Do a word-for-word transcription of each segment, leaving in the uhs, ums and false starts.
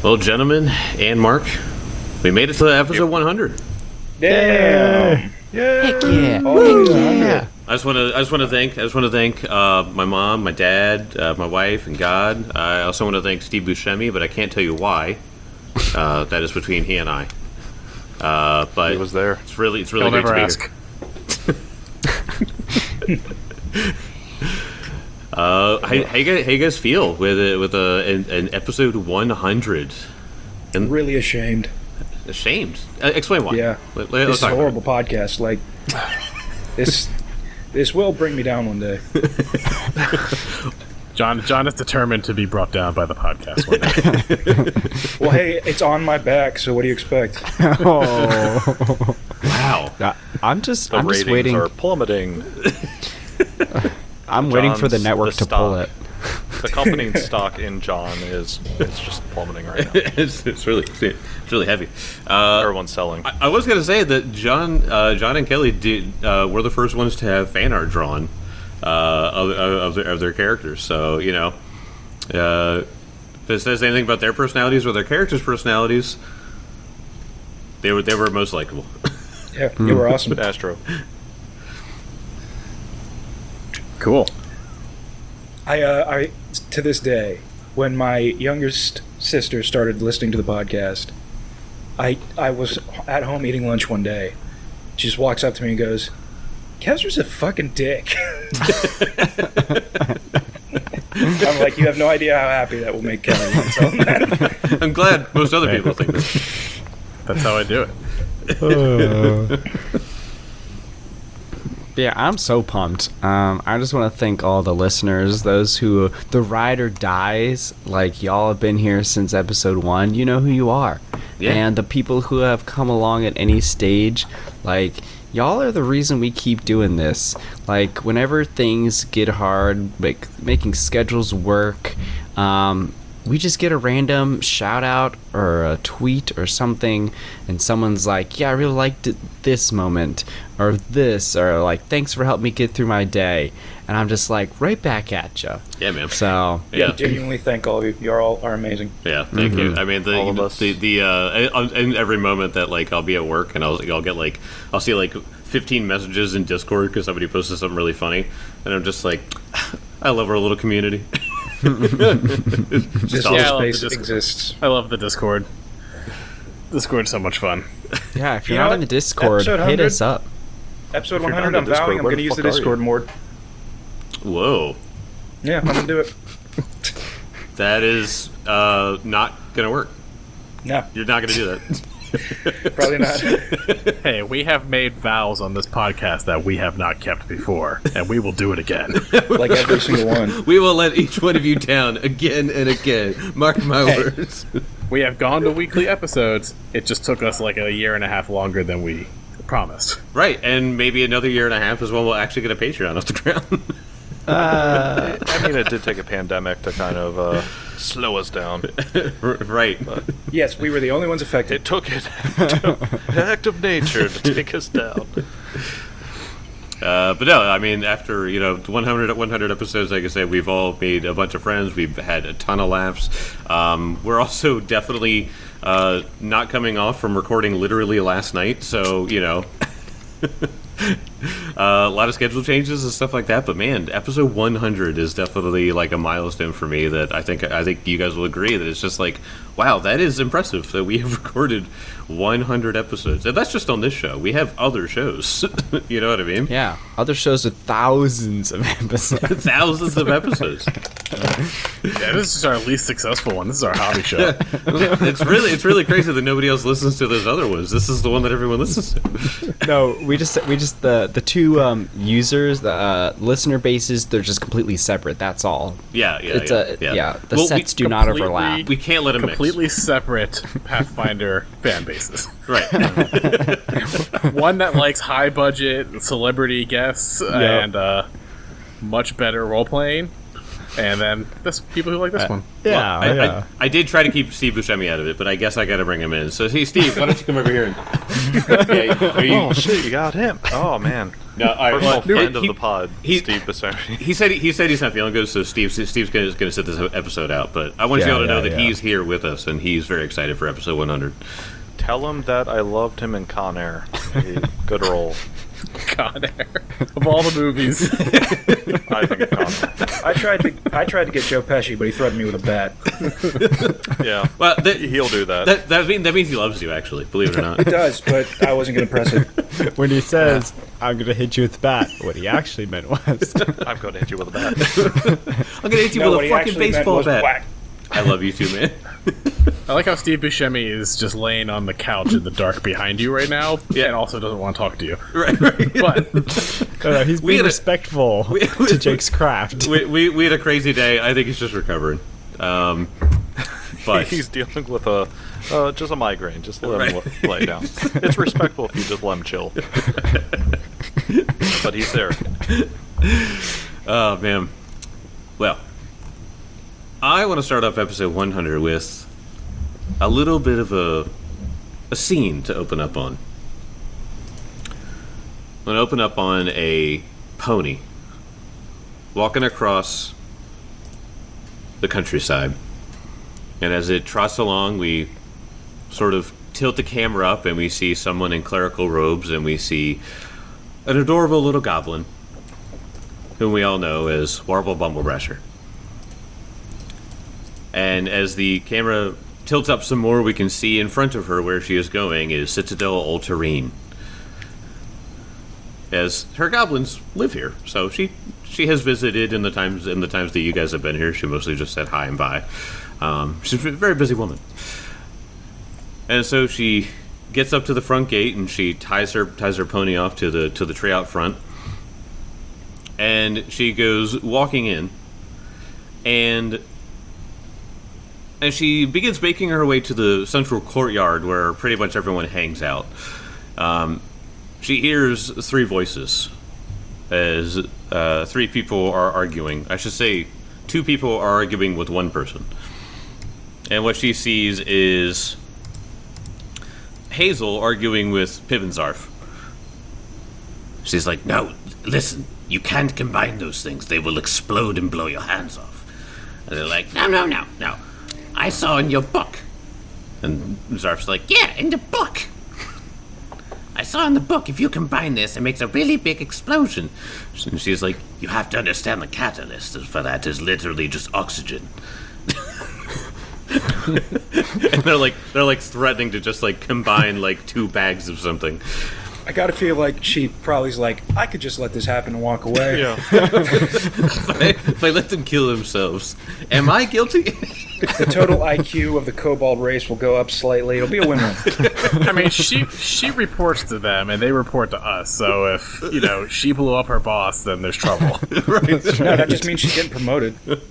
Well, gentlemen and Mark, we made it to episode one hundred. Damn! Yeah! Heck yeah! Oh, Heck yeah! I just want to. I just want to thank. I just want to thank uh, my mom, my dad, uh, my wife, and God. I also want to thank Steve Buscemi, but I can't tell you why. Uh, that is between he and I. Uh, but He was there. It's really, it's really He'll great never to be ask. here. uh, how, how, you guys, how you guys feel with a, with a, an, an episode one hundred? And Really ashamed. ashamed. Uh, explain why. Yeah. Let, let, This let's is a talk about horrible podcast. Like, this this will bring me down one day. John John is determined to be brought down by the podcast one day. Well, hey, it's on my back, so what do you expect? Oh, it. Wow. I- I'm just, The I'm ratings just waiting. are plummeting. I'm waiting for the John's- network the to pull it. stock. The company stock in John is it's just plummeting right now. it's, it's really, it's really heavy. Uh, Everyone's selling. I, I was gonna say that John, uh, John and Kelly did uh, were the first ones to have fan art drawn uh, of, of, their, of their characters. So you know, uh, if it says anything about their personalities or their characters' personalities, they were they were most likable. Yeah, you were awesome. Astro. Cool. I, uh, I, to this day, when my youngest sister started listening to the podcast, I, I was at home eating lunch one day. She just walks up to me and goes, "Kezra's a fucking dick." I'm like, you have no idea how happy that will make Kelly when I tell him that. I'm glad most other people think this. That's how I do it. Yeah, I'm so pumped. Um, I just want to thank all the listeners, those who, the ride or dies, like y'all have been here since episode one. You know who you are. Yeah. And the people who have come along at any stage, like, y'all are the reason we keep doing this. Like, whenever things get hard, like making schedules work, um, we just get a random shout out or a tweet or something, and someone's like, yeah, I really liked it, this moment, or this, or like, thanks for helping me get through my day. And I'm just like, right back at you. Yeah, man. So, Yeah. Genuinely thank all of you. You all are amazing. Yeah, thank you. I mean, the All of the, us. the, the uh, in every moment that like I'll be at work and I'll I'll get like I'll see like fifteen messages in Discord because somebody posted something really funny, and I'm just like, I love our little community. This awesome. Yeah, I love space the Discord. exists. I love the Discord. Discord's so much fun. yeah, if you're You know not what? in the Discord, Episode hit one hundred? us up. Episode If you're one hundred, not I'm in Discord, vowing I'm where going to the use the fuck are you? Discord more. Whoa, Yeah, I'm going to do it. that is uh, not gonna work. No, You're not gonna do that. probably not. Hey, we have made vows on this podcast that we have not kept before, and we will do it again. Like every single one. We will let each one of you down again and again. Mark my Hey. words. We have gone to weekly episodes. It just took us like a year and a half longer than we promised. Right, and maybe another year and a half is when we'll actually get a Patreon off the ground. I mean, it did take a pandemic to kind of uh, slow us down. Right. Yes, we were the only ones affected. It took it, an act of nature to take us down. Uh, but no, I mean, after, you know, one hundred, one hundred episodes, like I said, we've all made a bunch of friends. We've had a ton of laughs. Um, we're also definitely uh, not coming off from recording literally last night. So, you know, uh, a lot of schedule changes and stuff like that. But man, episode one hundred is definitely like a milestone for me that I think, I think you guys will agree that it's just like, wow, that is impressive that we have recorded one hundred episodes. And that's just on this show. We have other shows. You know what I mean? Yeah, other shows with thousands of episodes. Thousands of episodes. Yeah, this is our least successful one. This is our hobby show. It's really it's really crazy that nobody else listens to those other ones. This is the one that everyone listens to. No, we just we just the the two um, users, the uh, listener bases, they're just completely separate. That's all. Yeah, yeah, It's yeah. a yeah. yeah. The Well, we sets do not completely- overlap. We can't let them Completely separate Pathfinder fan bases. mix. Right. One that likes high budget celebrity guests and uh, much better role playing, and then this people who like this one. Yeah, I, yeah. I, I did try to keep Steve Buscemi out of it, but I guess I got to bring him in. So, hey, Steve, why don't you come over here and Yeah, are you- Oh shit, you got him. Oh man. no, all right, Personal well, friend he- of the pod, he- Steve Bissari. He said he said he's not feeling good, so Steve Steve's gonna, gonna sit this episode out. But I want Yeah, you all to know yeah, that yeah. he's here with us, and he's very excited for episode one hundred. Tell him that I loved him in Con Air. A good role. Con Air. Of all the movies. I think Con Air. I tried to I tried to get Joe Pesci, but he threatened me with a bat. Yeah. Well, that, He'll do that. that that means that means he loves you, actually. Believe it or not. It does, but I wasn't going to press it. When he says, I'm going to hit you with the bat, what he actually meant was, I'm going to hit you with a bat. I'm gonna hit you No, what with he a fucking actually meant baseball was bat. whack. I love you too, man. I like how Steve Buscemi is just laying on the couch in the dark behind you right now, Yeah. and also doesn't want to talk to you. right, right. But no, no, he's We being had a- respectful we- to Jake's craft. we, we we had a crazy day. I think he's just recovering. Um, but He's dealing with a uh, just a migraine. Just let him Right. l- lay down. It's respectful if you just let him chill. But he's there. oh man, well, I want to start off episode one hundred with a little bit of a a scene to open up on. I'm gonna open up on a pony walking across the countryside. And as it trots along, we sort of tilt the camera up and we see someone in clerical robes, and we see an adorable little goblin whom we all know as Warble Bumblebrasher. And as the camera tilts up some more, we can see in front of her where she is going is Citadel Ultarine. As her goblins live here, so she she has visited in the times in the times that you guys have been here. She mostly just said hi and bye. Um, she's a very busy woman, and so she gets up to the front gate and she ties her ties her pony off to the to the tree out front, and she goes walking in, and and she begins making her way to the central courtyard where pretty much everyone hangs out. Um, She hears three voices as uh, three people are arguing. I should say two people are arguing with one person. And what she sees is Hazel arguing with Pippinzarf. She's like, no, listen, you can't combine those things. They will explode and blow your hands off. And they're like, no, no, no, no. I saw in your book. And Zarf's like, yeah, in the book. I saw in the book, if you combine this, it makes a really big explosion. And she's like, you have to understand the catalyst for that is literally just oxygen. And they're like, they're like threatening to just like combine like two bags of something. I gotta feel like she probably's like, I could just let this happen and walk away. Yeah. If I, if I let them kill themselves, am I guilty? The total I Q of the kobold race will go up slightly. It'll be a win-win. I mean, she she reports to them, and they report to us. So if you know she blew up her boss, then there's trouble. No, that just means she's getting promoted.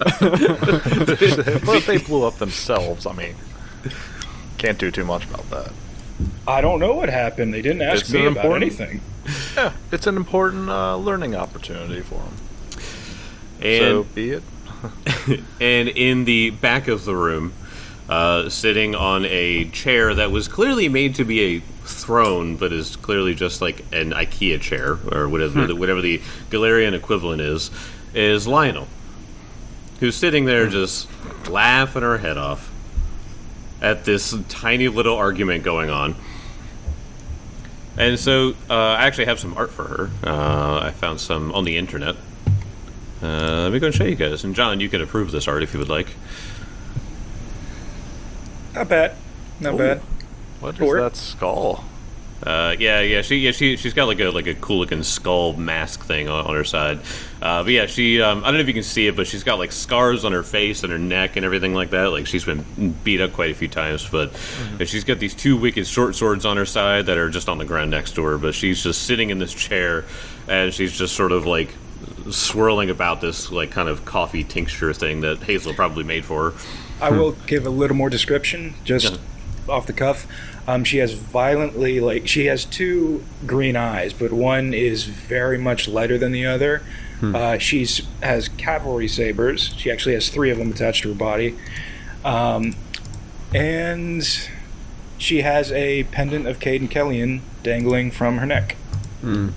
But if they blew up themselves, I mean, can't do too much about that. I don't know what happened. They didn't ask It's me an about important- anything. Yeah, it's an important uh, learning opportunity for them. And So be it. and in the back of the room, uh, sitting on a chair that was clearly made to be a throne, but is clearly just like an IKEA chair or whatever the, whatever the Galarian equivalent is, is Lionel, who's sitting there just laughing her head off at this tiny little argument going on. And so uh, I actually have some art for her. Uh, I found some on the internet. Uh, let me go and show you guys. And John, you can approve this art if you would like. Not bad. Not Ooh. bad. What is Or- that skull? Uh, yeah, yeah, she, yeah, she, she's got like a like a cool looking skull mask thing on, on her side. Uh, but yeah, she, um, I don't know if you can see it, but she's got like scars on her face and her neck and everything like that. Like she's been beat up quite a few times, but Mm-hmm. she's got these two wicked short swords on her side that are just on the ground next to her. But she's just sitting in this chair, and she's just sort of like swirling about this like kind of coffee tincture thing that Hazel probably made for her. I will give a little more description, just off the cuff. Um, she has violently, like, she has two green eyes, but one is very much lighter than the other. Uh, she's has cavalry sabers. She actually has three of them attached to her body. Um, and she has a pendant of Caden Kellyan dangling from her neck. Hmm.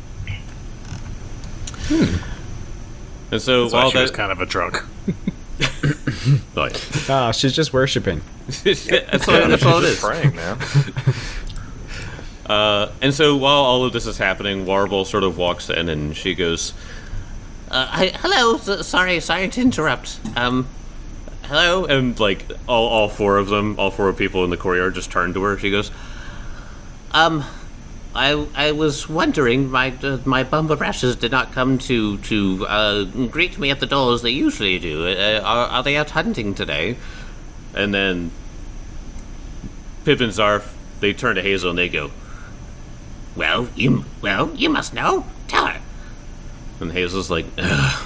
And so So while she was that, kind of a drunk. oh, yeah. Ah, she's just worshiping. that's, all, that's all it Just is. praying, man. Uh, and so while all of this is happening, Warble sort of walks in and she goes, uh, I, "Hello, s- sorry, sorry to interrupt. Um, hello." And like all, all four of them, all four people in the courtyard just turn to her. She goes, "Um, I I was wondering, my uh, my bumper rashes did not come to to uh, greet me at the door as they usually do. Uh, are, are they out hunting today?" And then Pip and Zarf, they turn to Hazel and they go, "Well, you well, you must know. Tell her." And Hazel's like, "Ugh."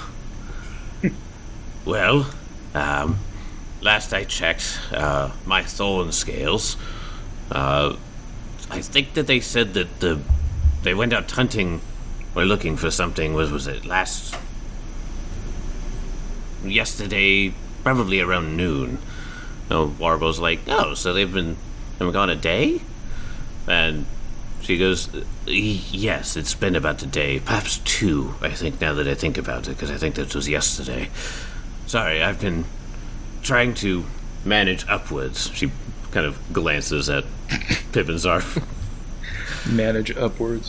"Well, um, last I checked, uh, my thorn scales, uh, I think that they said that the they went out hunting or looking for something. Was was it last yesterday? Probably around noon." Oh, Warble's like, "Oh, so they've been they've been gone a day?" And she goes, "Yes, it's been about a day, perhaps two, I think, now that I think about it, because I think that was yesterday. Sorry, I've been trying to manage upwards." She kind of glances at Pip and Zarf. Manage upwards.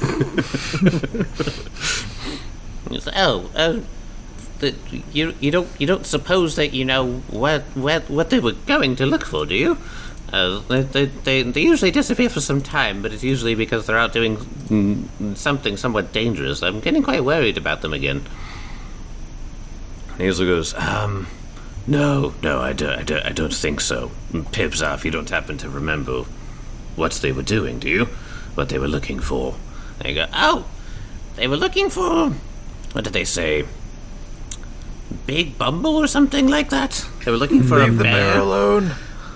It's, "Oh, oh, the, you you don't you don't suppose that you know what what what they were going to look for, do you? Uh, they, they, they, they usually disappear for some time, but it's usually because they're out doing mm, something somewhat dangerous. I'm getting quite worried about them again." Hazel goes, um, no, no, I don't, I don't, I don't think so. Pip's off, you don't happen to remember what they were doing, do you? What they were looking for?" And you go, "Oh, they were looking for, what did they say? Big Bumble or something like that? They were looking for a bear. alone.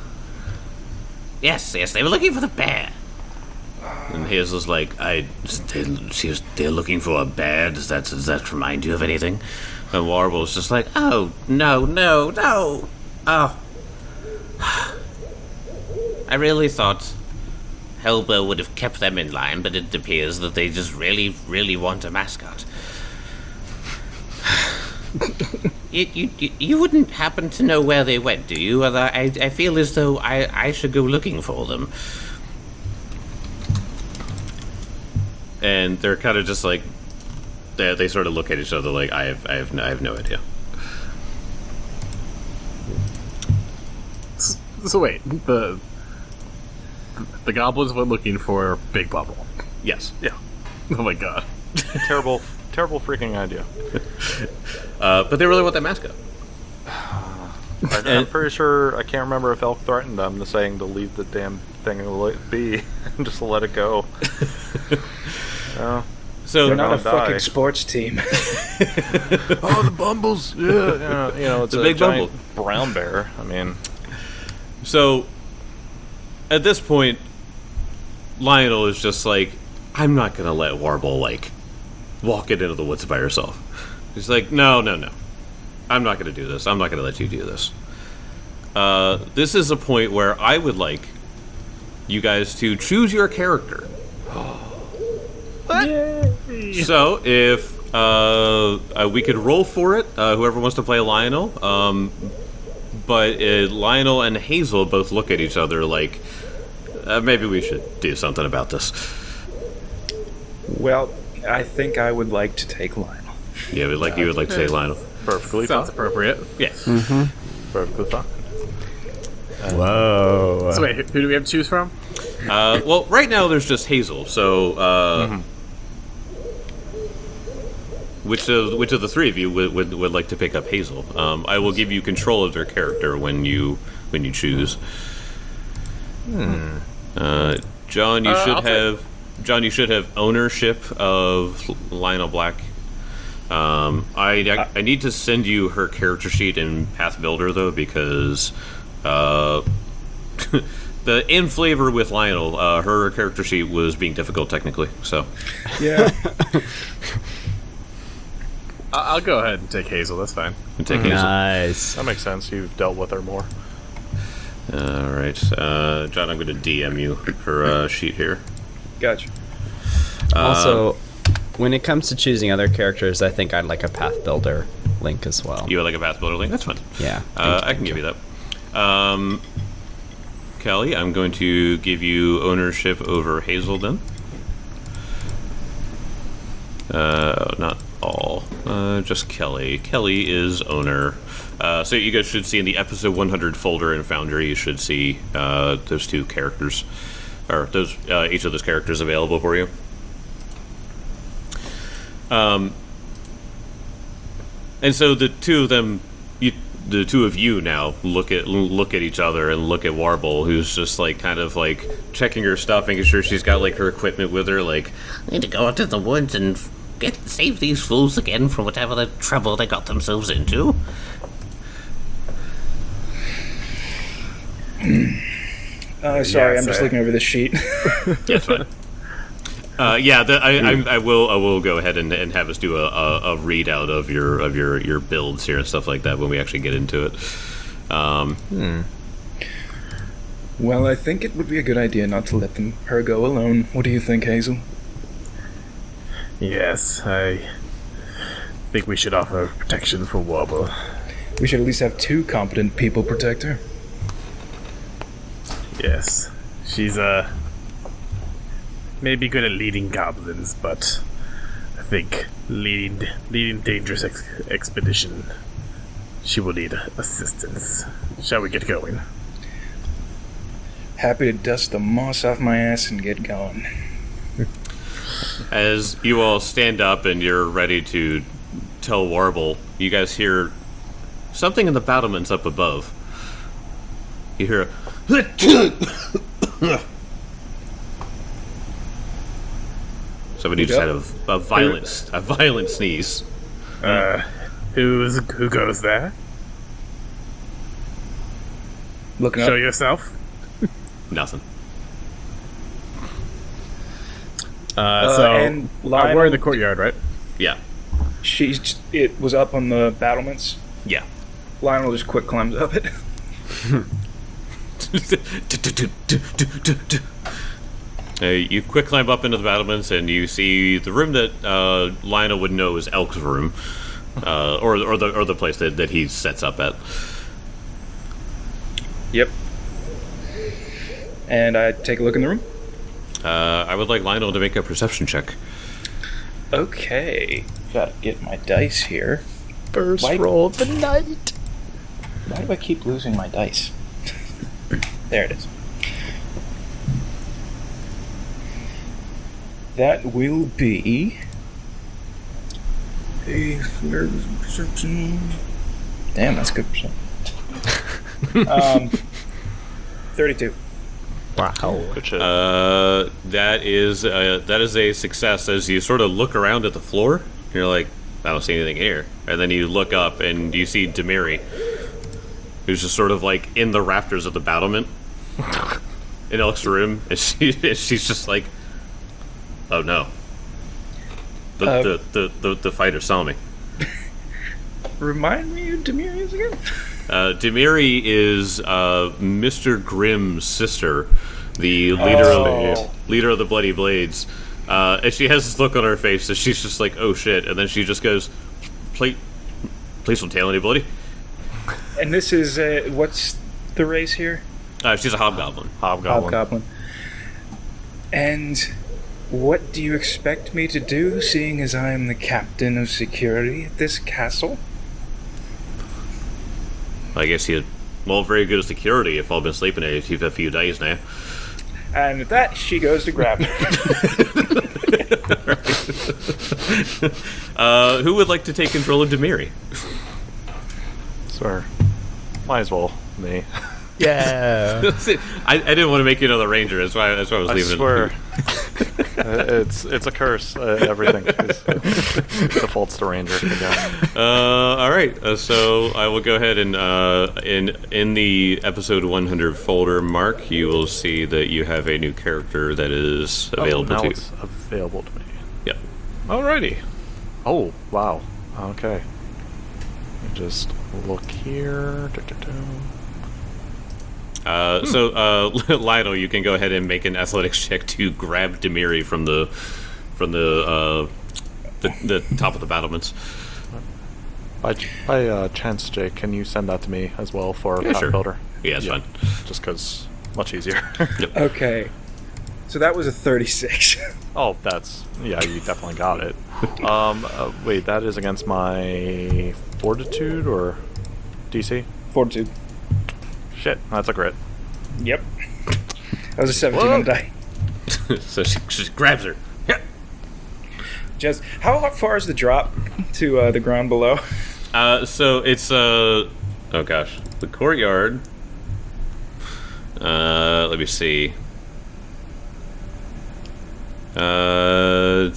Yes, yes, they were looking for the bear." And Hazel's like, I, they, she was, they're looking for a bear. Does that, does that remind you of anything?" And Warble's just like, "Oh, no, no, no. Oh. I really thought Hellbow would have kept them in line, but it appears that they just really, really want a mascot. You, you, you- you wouldn't happen to know where they went, do you? Although I, I feel as though I, I should go looking for them." And they're kind of just like, they, they sort of look at each other like, I have, I have, no, I have no idea. So wait, the the goblins went looking for Big Bubble. Yes. Yeah. Oh my god. terrible, terrible freaking idea. Uh, but they really want that mascot. I, I'm pretty sure I can't remember if Elk threatened them to saying to leave the damn thing be and just let it go. uh, So They're not a gonna die. fucking sports team. oh, the Bumbles! Yeah, you know, you know it's The a big giant brown bear. I mean, So, at this point, Lionel is just like, I'm not gonna let Warble, like, walk it into the woods by herself. He's like, no, no, no. I'm not gonna do this. I'm not gonna let you do this. Uh, this is a point where I would like you guys to choose your character. So, if uh, uh, we could roll for it, uh, whoever wants to play Lionel, um, but uh, Lionel and Hazel both look at each other like, uh, maybe we should do something about this. Well, I think I would like to take Lionel. Yeah, but like you would like to say Lionel. perfectly Sounds fine. appropriate. Yes. Perfectly fine. Whoa. So wait, who who do we have to choose from? Uh, well, right now there's just Hazel. So, uh, which of which of the three of you would, would, would like to pick up Hazel? Um, I will give you control of their character when you when you choose. Uh, John, you Uh, should I'll take- have John. You should have ownership of Lionel Black. Um, I, I I need to send you her character sheet in Path Builder though, because uh, the in flavor with Lionel, uh, her character sheet was being difficult technically. So Yeah. I- I'll go ahead and take Hazel. That's fine. you take Hazel. Nice. That makes sense. You've dealt with her more. All right, uh, John. I'm going to D M you her uh, sheet here. Gotcha. Also, when it comes to choosing other characters, I think I'd like a path builder link as well. You would like a path builder link? That's fine. Yeah. Uh, thank you, I can thank give you that. Um, Kelly, I'm going to give you ownership over Hazel then. Uh, not all. Uh, just Kelly. Kelly is owner. Uh, so you guys should see in the episode one hundred folder in Foundry, you should see uh, those two characters, or those uh, each of those characters available for you. Um, and so the two of them, you, the two of you now look at look at each other and look at Warble, who's just like kind of like checking her stuff, making sure she's got like her equipment with her. Like, I need to go out to the woods and get save these fools again from whatever the trouble they got themselves into. Uh, sorry, Yes, I'm just I- looking over this sheet. that's fine. Uh, yeah, the, I, I, I will. I will go ahead and, and have us do a, a, a readout of your of your, your builds here and stuff like that when we actually get into it. Um, Well, I think it would be a good idea not to let them her go alone. What do you think, Hazel? Yes, I think we should offer protection for Wobble. We should at least have two competent people protect her. Yes. She's, uh, maybe good at leading goblins, but I think leading, leading dangerous ex- expedition, she will need assistance. Shall we get going? Happy to dust the moss off my ass and get going. as you all stand up and you're ready to tell Warble, you guys hear something in the battlements up above. You hear a somebody just Yep. had a, a violent a violent sneeze. Uh, who's, who goes there? Looking up. Show yourself. Nothing. Uh, Uh, so, and uh, Lionel- we're in the courtyard, right? Yeah. She's. It was up on the battlements. Yeah. Lionel just quick climbs up it. Uh, you quick climb up into the battlements and you see the room that uh, Lionel would know is Elk's room, uh, or or the or the place that, that he sets up at. Yep. And I take a look in the room. Uh, I would like Lionel to make a perception check. Okay. Gotta get my dice here. First Why- roll of the night. Why do I keep losing my dice? There it is. That will be a perception. Damn, that's good percent. um, thirty-two. Wow. Good shit. Uh, that is uh, that is a success. As you sort of look around at the floor, you're like, I don't see anything here. And then you look up and you see Demiri, who's just sort of like in the rafters of the battlement in Elk's room, and she and she's just like, oh no, the Uh, the, the, the the fighter saw me. Remind me who Demir is again? Uh, Demiri is uh, Mister Grimm's sister, the leader of Oh. the leader of the Bloody Blades. Uh, and she has this look on her face that she's just like, oh shit, and then she just goes, please, please don't tell anybody. And this is, uh, what's the race here? Uh, she's a hobgoblin. Hobgoblin. Hobgoblin. And what do you expect me to do, seeing as I am the captain of security at this castle? I guess he, well, very good at security. If I've been sleeping at it a few days now. And with that, she goes to grab him. Uh, who would like to take control of Demiri? Sir. Might as well. Me. Yeah. I, I didn't want to make you another ranger. That's why. That's why I was I leaving swear. it. Uh, it's it's a curse. Uh, everything is, defaults to ranger. Again. Uh, all right. Uh, so I will go ahead and uh, in in the episode one hundred folder, Mark, you will see that you have a new character that is available oh, now to you. it's available to me. Yep. Alrighty. Oh wow. Okay. Let me just look here. Da-da-da. Uh, So, uh, Lionel, you can go ahead and make an athletics check to grab Demiri from the from the uh, the, the top of the battlements. By, by uh, chance, Jake, can you send that to me as well for Yeah, Path sure. Builder? Yeah, it's fine. Just because much easier. Okay. So that was a thirty-six. Oh, that's yeah. You definitely got it. Um, uh, wait, that is against my fortitude or D C? Fortitude. Shit, that's a crit. Yep. That was a seventeen on the die. So she just grabs her. Yeah. Just how far is the drop to uh, the ground below? Uh, so it's uh, oh gosh, the courtyard. Uh, let me see. Uh,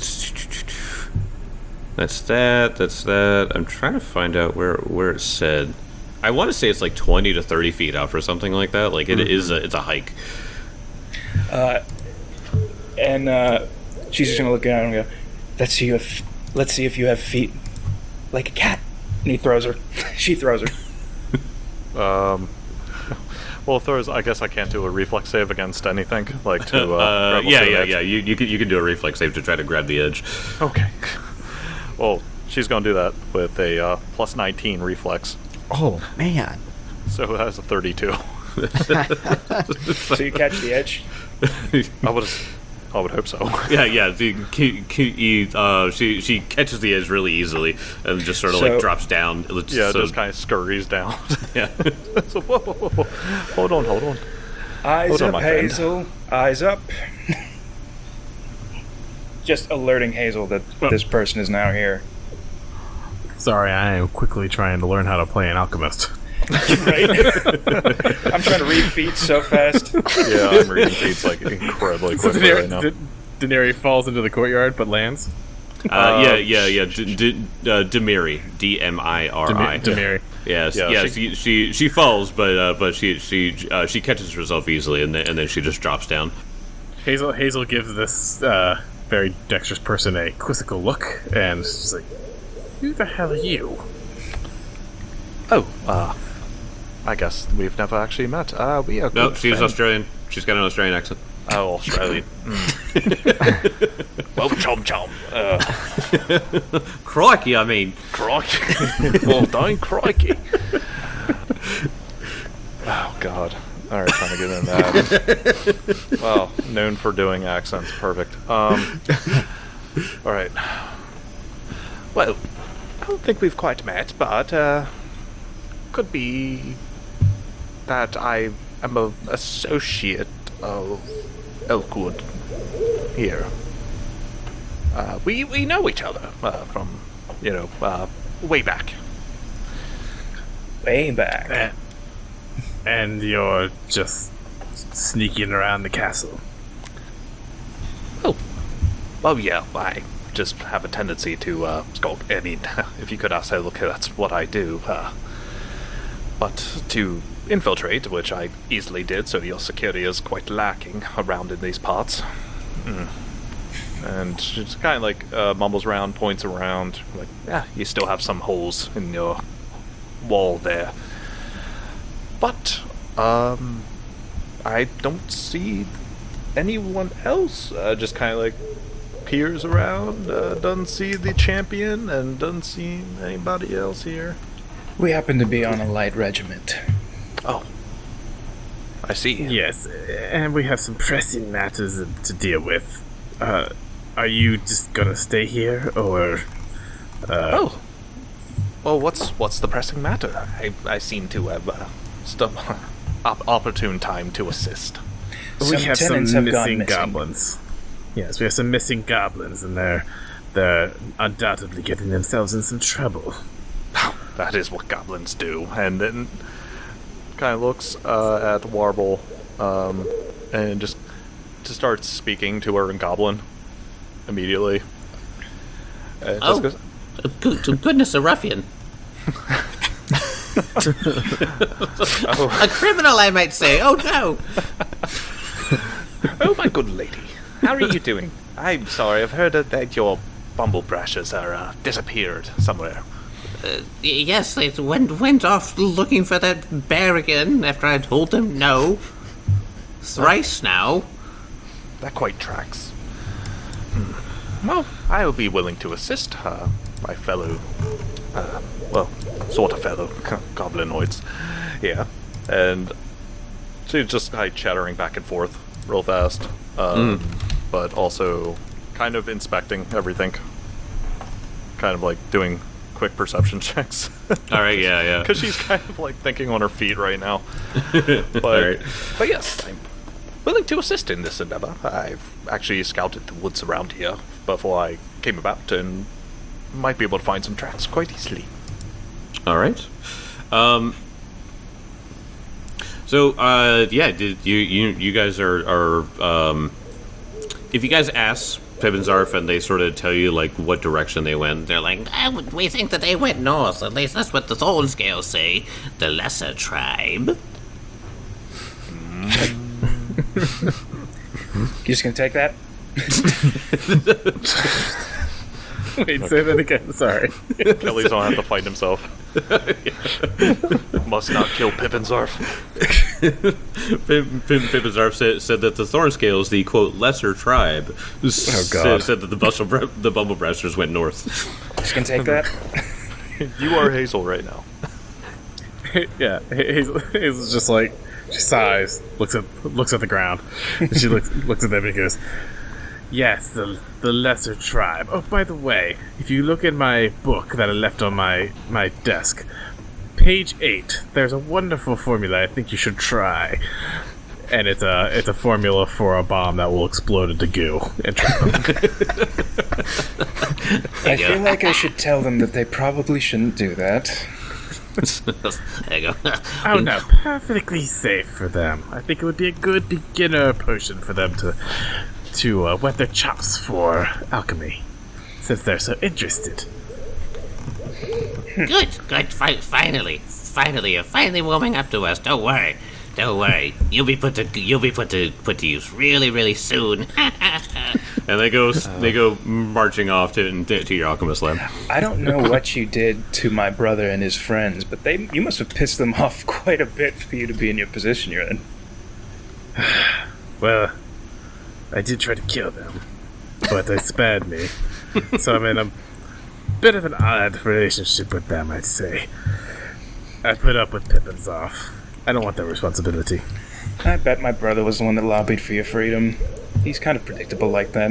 that's that. That's that. I'm trying to find out where where it said. I want to say it's like twenty to thirty feet up or something like that. Like it is. A, it's a hike. Uh, and uh, she's just gonna look at him and go, "Let's see if let's see if you have feet like a cat." And he throws her. She throws her. Um, well, throws. I guess I can't do a reflex save against anything, like to. Uh, Uh, grab yeah, onto the yeah, edge. yeah. You you can you can do a reflex save to try to grab the edge. Okay. Well, she's gonna do that with a uh, plus nineteen reflex, Oh man. so that's a thirty-two. So you catch the edge. I would. I would hope so. Yeah, yeah. The, ki, ki, uh, she she catches the edge really easily and just sort of So- like drops down. It's Yeah, so- just kind of scurries down. yeah. So, whoa, whoa, whoa, whoa. Hold on, hold on. Eyes Hold on, up, my friend. Hazel. Eyes up. Just alerting Hazel that this person is now here. Sorry, I am quickly trying to learn how to play an alchemist. Right? I'm trying to read feet so fast. Yeah, I'm reading feeds like incredibly So quickly right now. Daenerys, Da- Daenerys falls into the courtyard but lands. Uh, yeah, yeah, yeah. D- D- uh, Demiri, D M I R I. Demi- Demiri. Yes, Yeah, yeah. she- She, she she falls, but uh, but she she uh, she catches herself easily, and then and then she just drops down. Hazel Hazel gives this uh, very dexterous person a quizzical look, and she's like, "Who the hell are you?" Oh, uh, I guess we've never actually met. Uh, we are No, good she's friends. Australian. She's got an Australian accent. Oh, Australian. Mm. Well, chom chom. Uh, Crikey, I mean. crikey. Well done, crikey. Oh, God. Alright, trying to get in that. Well, known for doing accents. Perfect. Um, Alright. Well, I don't think we've quite met, but, uh, could be that I am an associate of Elkwood here. Uh, we, we know each other uh, from, you know, uh, way back. Way back. Eh. And you're just sneaking around the castle. Oh, well, yeah, I just have a tendency to uh, skulk. I mean, if you could ask that, look, that's what I do. Uh, but to infiltrate, which I easily did, so your security is quite lacking around in these parts. Mm. And she just kind of like uh, mumbles around, points around, like, yeah, you still have some holes in your wall there. But, um, I don't see anyone else. Uh, just kind of like peers around, uh, doesn't see the champion, and doesn't see anybody else here. We happen to be on a light regiment. Oh, I see. Yes, and we have some pressing matters to deal with. Uh, are you just gonna stay here, or? Uh, Oh, well, what's what's the pressing matter? I I seem to have uh, st- op- opportune time to assist. we Some have some tenants have gone missing missing. goblins. Yes, we have some missing goblins, and they're they're undoubtedly getting themselves in some trouble. That is what goblins do. And then kind of looks uh, at Warble um, and just just starts speaking to her in Goblin immediately. And just Oh. goes, Good, to goodness, a ruffian. oh, A criminal, I might say. Oh no! oh, my good lady. How are you doing? I'm sorry, I've heard that, that your bumble brushes are uh, disappeared somewhere. Uh, y- yes, they went went off looking for that bear again after I told them no. Thrice now. That quite tracks. Hmm. Well, I will be willing to assist uh, my fellow, uh, well, sort of fellow goblinoids. Yeah, and she's just like chattering back and forth real fast, um, but also kind of inspecting everything. Kind of like doing quick perception checks. All right, yeah, yeah. Because she's kind of like thinking on her feet right now. But, All right. but yes, I'm willing to assist in this endeavor. I've actually scouted the woods around here before I came about and might be able to find some tracks quite easily. All right. Um. So, uh, yeah, did you you you guys are are um, if you guys ask Pip and Zarf and they sort of tell you like what direction they went, they're like, I would- we think that they went north. At least that's what the Thorn Scales say. The lesser tribe. You just gonna take that? Wait, say that again. Sorry. Kelly's don't have to fight himself. Must not kill Pip and Zarf. Pip, Pip, Pip and Zarf said, said that the Thornscales, the quote lesser tribe, oh God. said, said that the Bustle the Bumble Brasters went north. Just gonna take that? You are Hazel right now. Yeah, Hazel, Hazel's just like she sighs, looks at looks at the ground, and she looks looks at them and goes, "Yes, the the lesser tribe. Oh, by the way, if you look in my book that I left on my my desk, page eight, there's a wonderful formula I think you should try." And it's a it's a formula for a bomb that will explode into goo and trap them. I feel like I should tell them that they probably shouldn't do that. There you go. Oh no, perfectly safe for them. I think it would be a good beginner potion for them to to uh, whet their chops for alchemy, since they're so interested. Good, good. Fi- finally, finally, you're finally warming up to us. Don't worry, don't worry. You'll be put to you'll be put to put to use really, really soon. And they go they go marching off to to your alchemist lab. I don't know what you did to my brother and his friends, but they you must have pissed them off quite a bit for you to be in your position you're in. Well, I did try to kill them, but they spared me, so I'm in a bit of an odd relationship with them, I'd say. I put up with Pippins off. I don't want that responsibility. I bet my brother was the one that lobbied for your freedom. He's kind of predictable like that.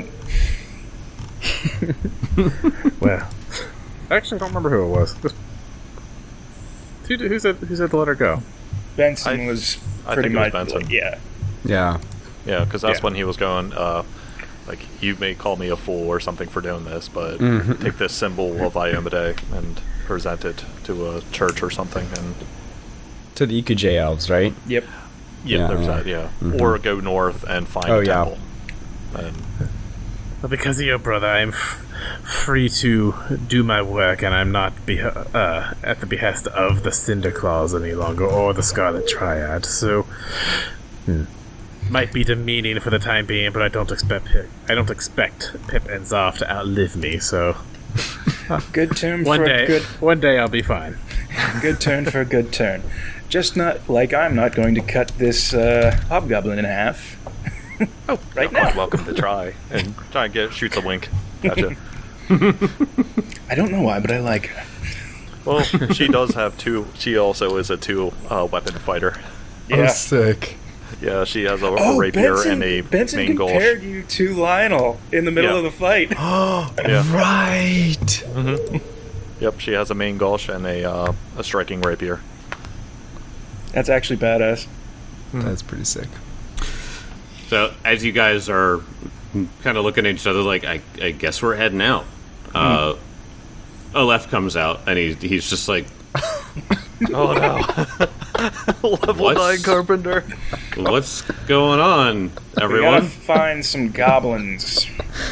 Well, I actually don't remember who it was. Who, who said who said to let her go? Benson I- was I pretty think it was much Benson. like, yeah. Yeah. Yeah, because that's Yeah. when he was going, uh, like, you may call me a fool or something for doing this, but Mhm. take this symbol of Iomade and present it to a church or something, and To the Ikuj elves, right? Yep. yeah, Yeah, there's yeah. that, yeah. Mhm. Or go north and find Oh, a yeah. temple. And Well, because of your brother, I'm f- free to do my work, and I'm not be- uh, at the behest of the Cinder Claws any longer, or the Scarlet Triad. So, hmm, might be demeaning for the time being, but I don't expect Pip, I don't expect Pip and Zoff to outlive me. So, Good turn one for day, a good one day I'll be fine. good turn for a good turn. Just not like I'm not going to cut this uh, hobgoblin in half. oh, Right you're now. welcome to try and try and get shoots a wink. Gotcha. I don't know why, but I like her. Well, she does have two. She also is a two uh, weapon fighter. Yeah. sick. Yeah, she has a, a Oh, rapier Benson, and a Benson main gulch. compared you to Lionel in the middle Yeah. of the fight. Yeah. Right. Yep, she has a main gulch and a uh, a striking rapier. That's actually badass. That's pretty sick. So as you guys are kind of looking at each other, like I, I guess we're heading out. Uh, Aleph comes out and he's he's just like, Oh no! Level What's- nine carpenter. "What's going on, We gotta everyone? find some goblins.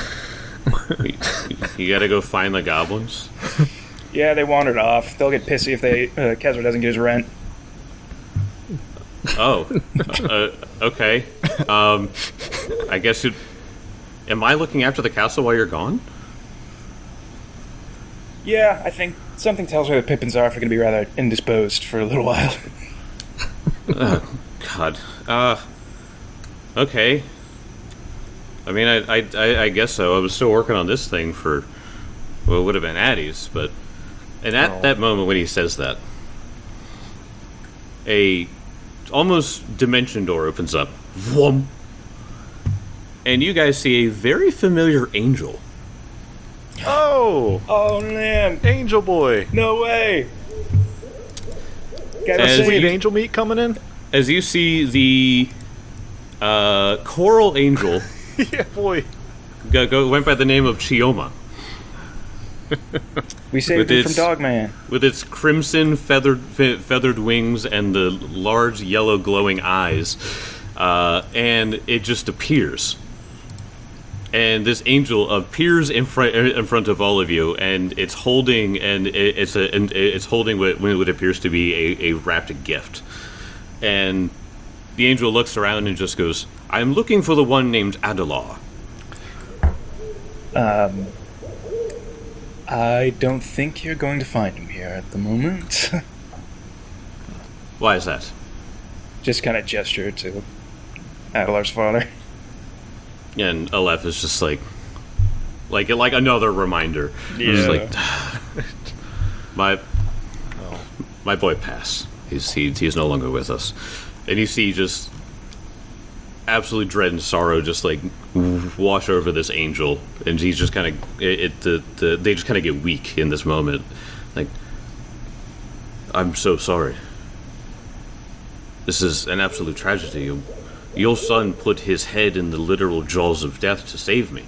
You got to go find the goblins." Yeah, they wandered off. They'll get pissy if they uh, Kezra doesn't get his rent. Oh, uh, okay. Um, I guess it. Am I looking after the castle while you're gone? Yeah, I think Something tells me the Pippins are going to be rather indisposed for a little while. God. Uh. Okay. I mean, I, I, I, I guess so. I was still working on this thing for, well, it would have been Addie's, but, and at Oh. that moment when he says that, a almost dimension door opens up, Vroom. And you guys see a very familiar angel. Oh, Oh, man. Angel Boy. No way. Gotta As Sweet you- Angel Meat coming in. As you see the uh, coral angel Yeah, boy. go, go, went by the name of Chioma, We saved With him from its- Dogman. with its crimson feathered fe- feathered wings and the large yellow glowing eyes, uh, and it just appears. And this angel appears in front in front of all of you, and it's holding and it, it's a and it's holding what, what appears to be a, a wrapped gift. And the angel looks around and just goes, "I'm looking for the one named Adalar." Um, I don't think you're going to find him here at the moment. Why is that? Just kind of gesture to Adelar's father. And Aleph is just like, like like another reminder. Just like, my my boy passed. He's he, he's no longer with us. And you see just absolute dread and sorrow just like wash over this angel, and he's just kind of it, it the, the they just kind of get weak in this moment. Like, I'm so sorry. This is an absolute tragedy. Your son put his head in the literal jaws of death to save me.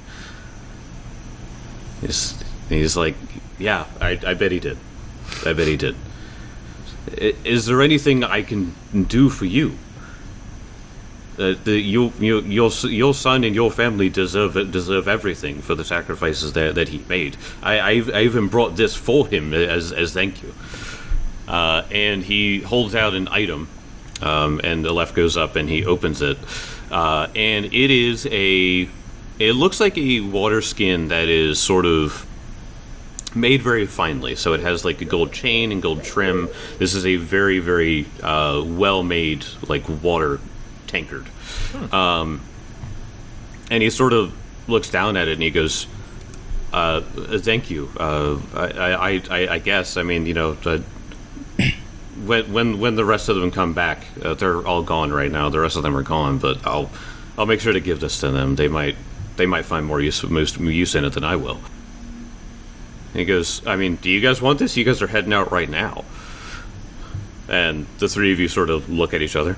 He's, he's like, yeah, I, I bet he did. I bet he did. I- Is there anything I can do for you? Uh, the, you, you, your, s- your son and your family deserve deserve everything for the sacrifices that, that he made. I, I, I even brought this for him as, as thank you. Uh, and he holds out an item. Um, and the left goes up and he opens it, uh, and it is a it looks like a water skin that is sort of made very finely, so it has like a gold chain and gold trim. This is a very very uh, well made like water tankard. Um, and he sort of looks down at it and he goes, uh, thank you. uh, I, I, I, I guess I mean you know uh, When, when when the rest of them come back, uh, they're all gone right now. The rest of them are gone, but I'll I'll make sure to give this to them. They might they might find more use most use in it than I will. And he goes, I mean, do you guys want this? You guys are heading out right now. And the three of you sort of look at each other.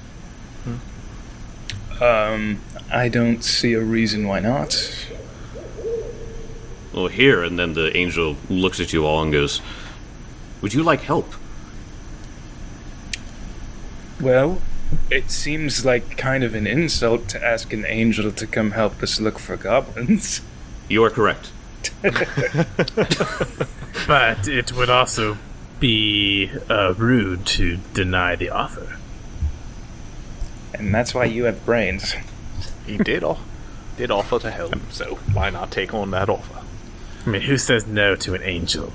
Um, I don't see a reason why not. Well, here, and then the angel looks at you all and goes, would you like help? Well, it seems like kind of an insult to ask an angel to come help us look for goblins. You are correct. But it would also be uh, rude to deny the offer. And that's why you have brains. He did all did offer to help, so why not take on that offer? I mean, who says no to an angel?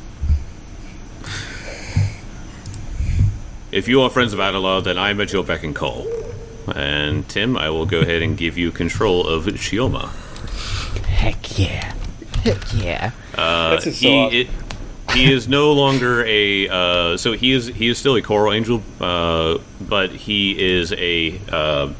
If you are friends of Adela, then I am at your beck and call. And Tim, I will go ahead and give you control of Chioma. Heck yeah. Heck yeah. Uh, That's his he, song. it, he is no longer a. Uh, so he is he is still a coral angel, uh, but he is a. Uh,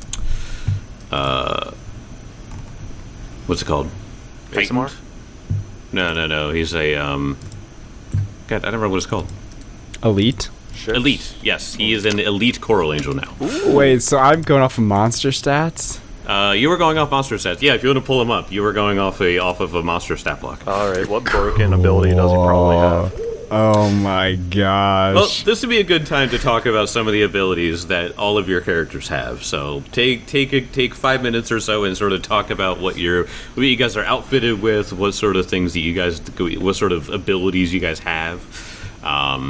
uh, what's it called? Pasamar? Titan? No, no, no. He's a. Um, God, I don't remember what it's called. Elite? Elite. Yes, he is an elite coral angel now. Wait, so I'm going off of monster stats? Uh, you were going off monster stats. Yeah, if you want to pull him up, you were going off a off of a monster stat block. All right, what broken ability does he probably have? Oh my gosh. Well, this would be a good time to talk about some of the abilities that all of your characters have. So take take a, take five minutes or so and sort of talk about what your what you guys are outfitted with, what sort of things that you guys, what sort of abilities you guys have. Um,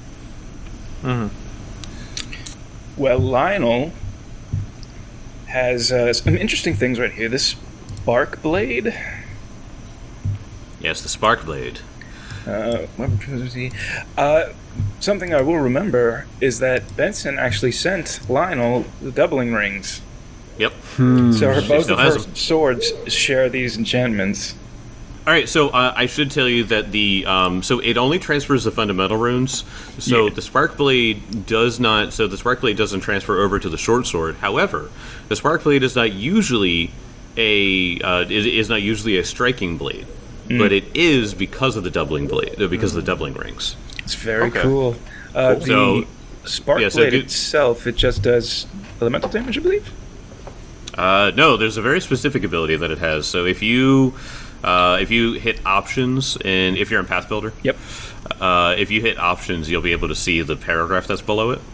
Well, Lionel has uh, some interesting things right here. This Spark Blade. yes, the Spark Blade. Uh, weapon proficiency. Uh, something I will remember is that Benson actually sent Lionel the doubling rings. Yep. So her both still of has her them. swords share these enchantments. All right, so uh, I should tell you that the um, so it only transfers the fundamental runes. So Yeah. the spark blade does not. So the spark blade doesn't transfer over to the short sword. However, the spark blade is not usually a uh, is, is not usually a striking blade, but it is because of the doubling blade, uh, because of the doubling rings. It's very Okay. cool. Uh, the So- spark yeah, so blade good- itself, it just does elemental damage, I believe. Uh, no, there's a very specific ability that it has. So if you uh, if you hit options, and if you're in Path Builder, Yep. uh, if you hit options, you'll be able to see the paragraph that's below it.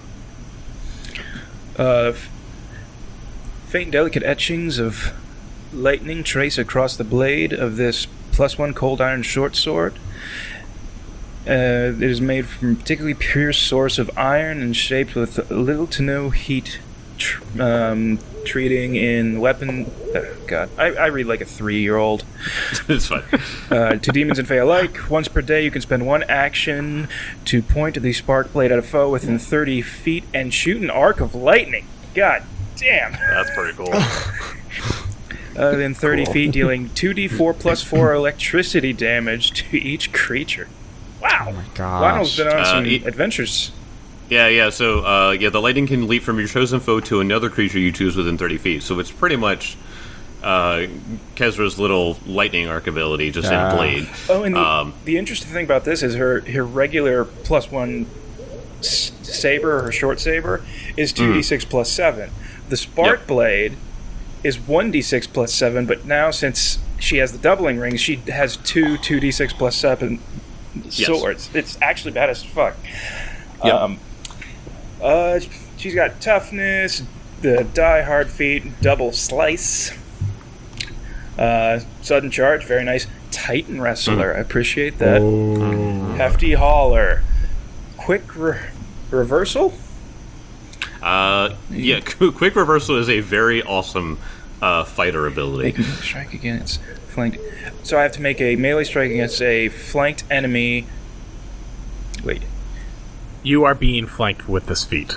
Uh, f- faint and delicate etchings of lightning trace across the blade of this plus one cold iron short sword. Uh, it is made from a particularly pure source of iron and shaped with little to no heat tr- um, treating in weapon. Uh, God, I, I read like a three-year-old. It's fine. Uh, to demons and Fey alike, once per day you can spend one action to point the spark blade at a foe within thirty feet and shoot an arc of lightning. God damn. That's pretty cool. Uh, within thirty feet, dealing two d four plus four electricity damage to each creature. Wow. Oh my gosh. Lionel's been on Uh, some he- adventures. Yeah, yeah. So, uh, yeah, the lightning can leap from your chosen foe to another creature you choose within thirty feet. So it's pretty much uh, Kezra's little lightning arc ability, just in Ah. a blade. Oh, and the, Um, the interesting thing about this is her, her regular plus one s- saber, her short saber, is two d six plus seven. The spark Yep. blade is one d six plus seven, but now since she has the doubling rings, she has two two d six plus seven Yes. swords. It's actually bad as fuck. Yep. Um, uh, she's got toughness, the die hard feat, double slice, uh, sudden charge, very nice. Titan wrestler, I appreciate that. Hefty hauler, quick re- reversal. uh, yeah, qu- quick reversal is a very awesome uh, fighter ability. Make a strike against flanked. So I have to make a melee strike against a flanked enemy. Wait. You are being flanked with this feat.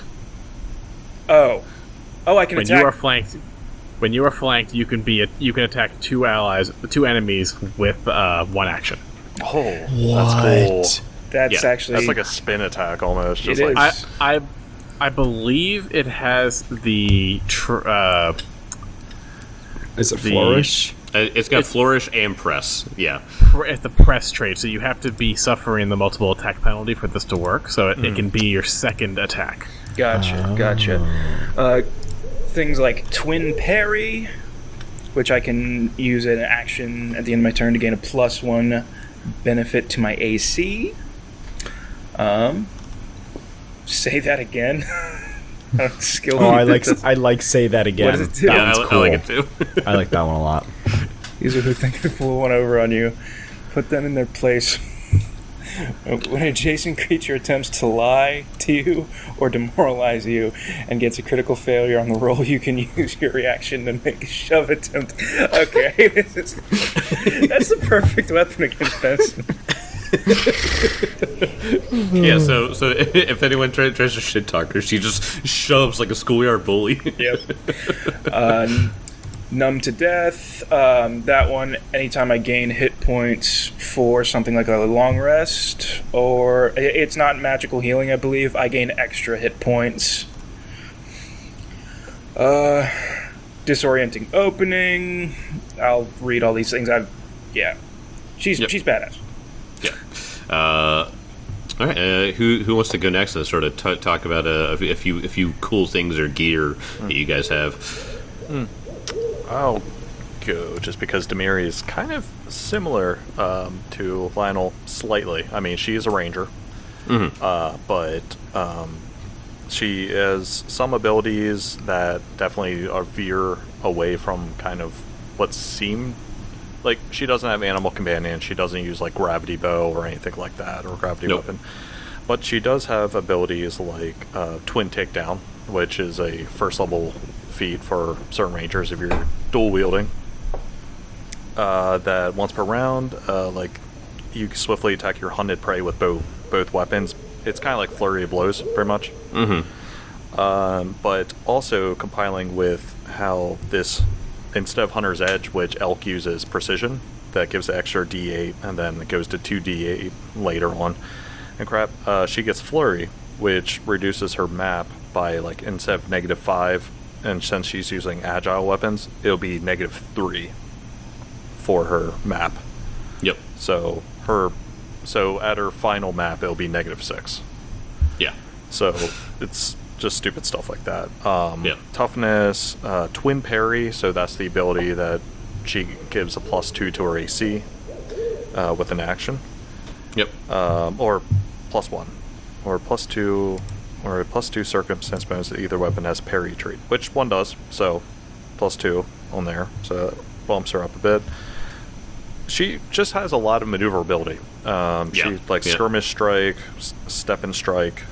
Oh. Oh, I can When attack. you are flanked, when you are flanked, you can be a, you can attack two allies, two enemies with uh, one action. Oh, that's cool. That's Yeah, actually. That's like a spin attack almost. Just It like is. I, I, I believe it has the tr- uh, Is it The- flourish? Uh, it's got It's- flourish and press. Yeah. pr- it's the press trait, so you have to be suffering the multiple attack penalty for this to work. So it, it can be your second attack. Gotcha, gotcha. Uh, things like Twin Parry, which I can use an action at the end of my turn to gain a plus one benefit to my A C. Um, say that again. Uh, skill. Oh, I like I like say that again. What does it do? That Yeah, I, one's I cool. like it too. I like that one a lot. These are who think they pull one over on you. Put them in their place. When an adjacent creature attempts to lie to you or demoralize you and gets a critical failure on the roll, you can use your reaction to make a shove attempt. Okay, this is, that's the perfect weapon against Benson. Yeah, so so if anyone tries, tries to shit talk her, she just shoves like a schoolyard bully. Yep. Uh, numb to death. Um, that one, anytime I gain hit points for something like a long rest, or i- it's not magical healing, I believe, I gain extra hit points. Uh, disorienting opening. I'll read all these things. I've, yeah, she's Yep. she's badass. Uh, all right. Uh, who who wants to go next and sort of t- talk about uh, a, a few a few cool things or gear that you guys have? I'll go just because Demiri is kind of similar um, to Lionel slightly. I mean, she is a ranger, uh, but um, she has some abilities that definitely are veer away from kind of what seemed like she doesn't have animal companion. She doesn't use like gravity bow or anything like that or gravity Nope. weapon. But she does have abilities like uh, twin takedown, which is a first level feat for certain rangers if you're dual wielding. Uh, that once per round, uh, like you swiftly attack your hunted prey with both both weapons. It's kind of like flurry of blows, pretty much. Mm-hmm. Um, but also compiling with how this, instead of Hunter's Edge, which Elk uses precision, that gives the extra D eight, and then it goes to two D eight later on. And crap, uh, she gets Flurry, which reduces her map by, like, instead of negative five, and since she's using agile weapons, it'll be negative three for her map. Yep. So her, so at her final map, it'll be negative six. Yeah. So it's just stupid stuff like that. Um, Yeah. Toughness, uh, Twin Parry, so that's the ability that she gives a plus two to her A C uh, with an action. Yep. Um, or plus one. Or plus two, or a plus two circumstance bonus that either weapon has parry trait, which one does, so plus two on there, so it bumps her up a bit. She just has a lot of maneuverability. Um, Yeah. She, like, Yeah. skirmish strike, s- step and strike.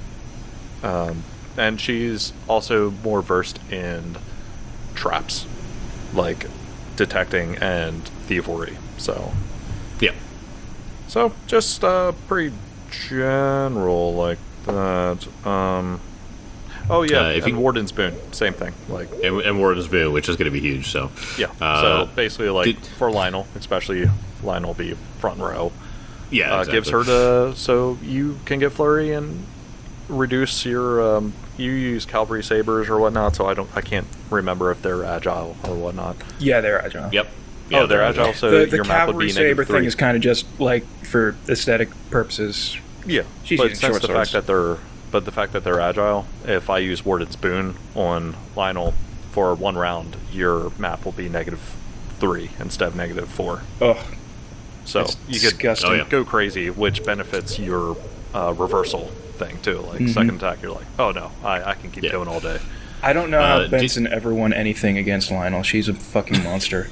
Um, and she's also more versed in traps, like detecting and thievery. So, Yeah. so just uh, pretty general like that. Um, oh yeah, Uh, if and you- Warden's Boon, same thing. Like And, and Warden's Boon, which is going to be huge. So yeah. Uh, so basically, like did- for Lionel, especially Lionel will be front row. yeah, uh, exactly. gives her to so you can get flurry and reduce your um, you use cavalry sabers or whatnot, so I don't I can't remember if they're agile or whatnot. Yeah, they're agile. Yep. Oh, Yep. they're agile, so the the your map would cavalry be saber negative thing three. is kind of just like for aesthetic purposes. Yeah, She's but using since short the swords. fact that they're but the fact that they're agile, if I use Warden's Boon on Lionel for one round, your map will be negative three instead of negative four. Ugh, So that's you could disgusting. Oh, yeah. go crazy, which benefits your uh, reversal thing too. Like Mhm. second attack, you're like, oh no, I, I can keep Yeah. going all day. I don't know Uh, how did- Benson ever won anything against Lionel. She's a fucking monster.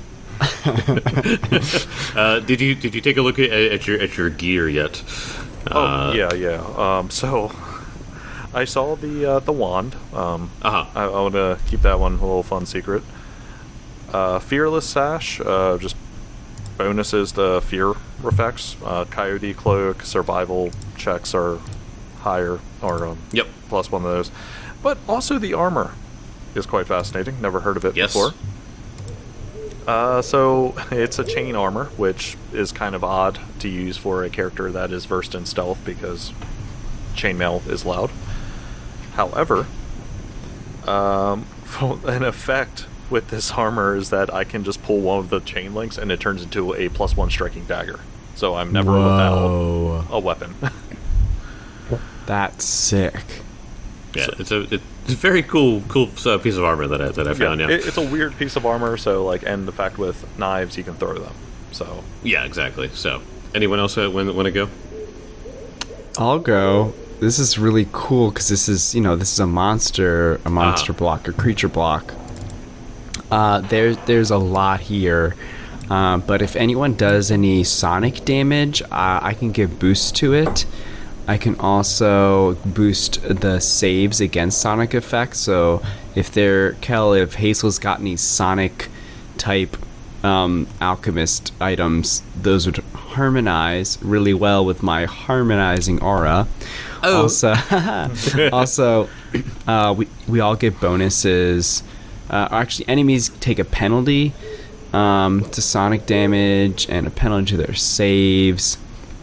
Uh, did you did you take a look at, at your at your gear yet? Oh Uh, yeah, yeah. Um, so I saw the uh, the wand. Um, Uh-huh. I, I want to keep that one a little fun secret. Uh, Fearless Sash, uh, just bonuses the fear effects. Uh, Coyote Cloak, survival checks are higher, or um, Yep. plus one of those. But also the armor is quite fascinating. Never heard of it Yes. before. Uh, so it's a chain armor, which is kind of odd to use for a character that is versed in stealth because chainmail is loud. However, um, an effect with this armor is that I can just pull one of the chain links and it turns into a plus one striking dagger. So I'm never Whoa. without a weapon. That's sick. Yeah, it's a it's a very cool cool uh, piece of armor that I that I found. Yeah, it, it's a weird piece of armor. So like, and the fact with knives you can throw them. So yeah, exactly. So, anyone else uh, want want to go? I'll go. This is really cool because this is, you know, this is a monster, a monster Ah. block, a creature block. Uh, there, there's a lot here, uh, but if anyone does any sonic damage, uh, I can give boost to it. I can also boost the saves against sonic effects. So if they're Kel, if Hazel's got any sonic type um, alchemist items, those would harmonize really well with my harmonizing aura. Oh. Also, also, uh, we we all get bonuses. Uh, actually, enemies take a penalty um, to sonic damage and a penalty to their saves.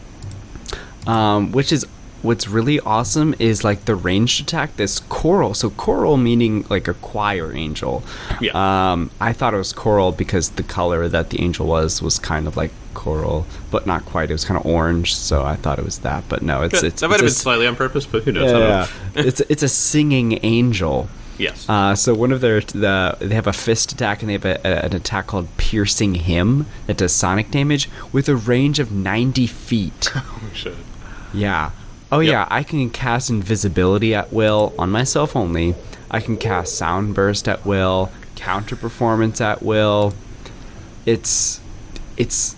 Um, which is what's really awesome is like the ranged attack. This coral, so coral meaning like a choir angel. Yeah. Um, I thought it was coral because the color that the angel was was kind of like coral, but not quite. It was kind of orange, so I thought it was that. But no, it's Yeah, it's that might it's have a been s- slightly on purpose, but who knows? I don't yeah, know. it's it's a singing angel. Yes. Uh, so one of their the they have a fist attack and they have a, a, an attack called Piercing Hymn that does sonic damage with a range of ninety feet. oh shit. Yeah. Oh Yep. yeah, I can cast invisibility at will on myself only. I can cast sound burst at will, counter performance at will. It's it's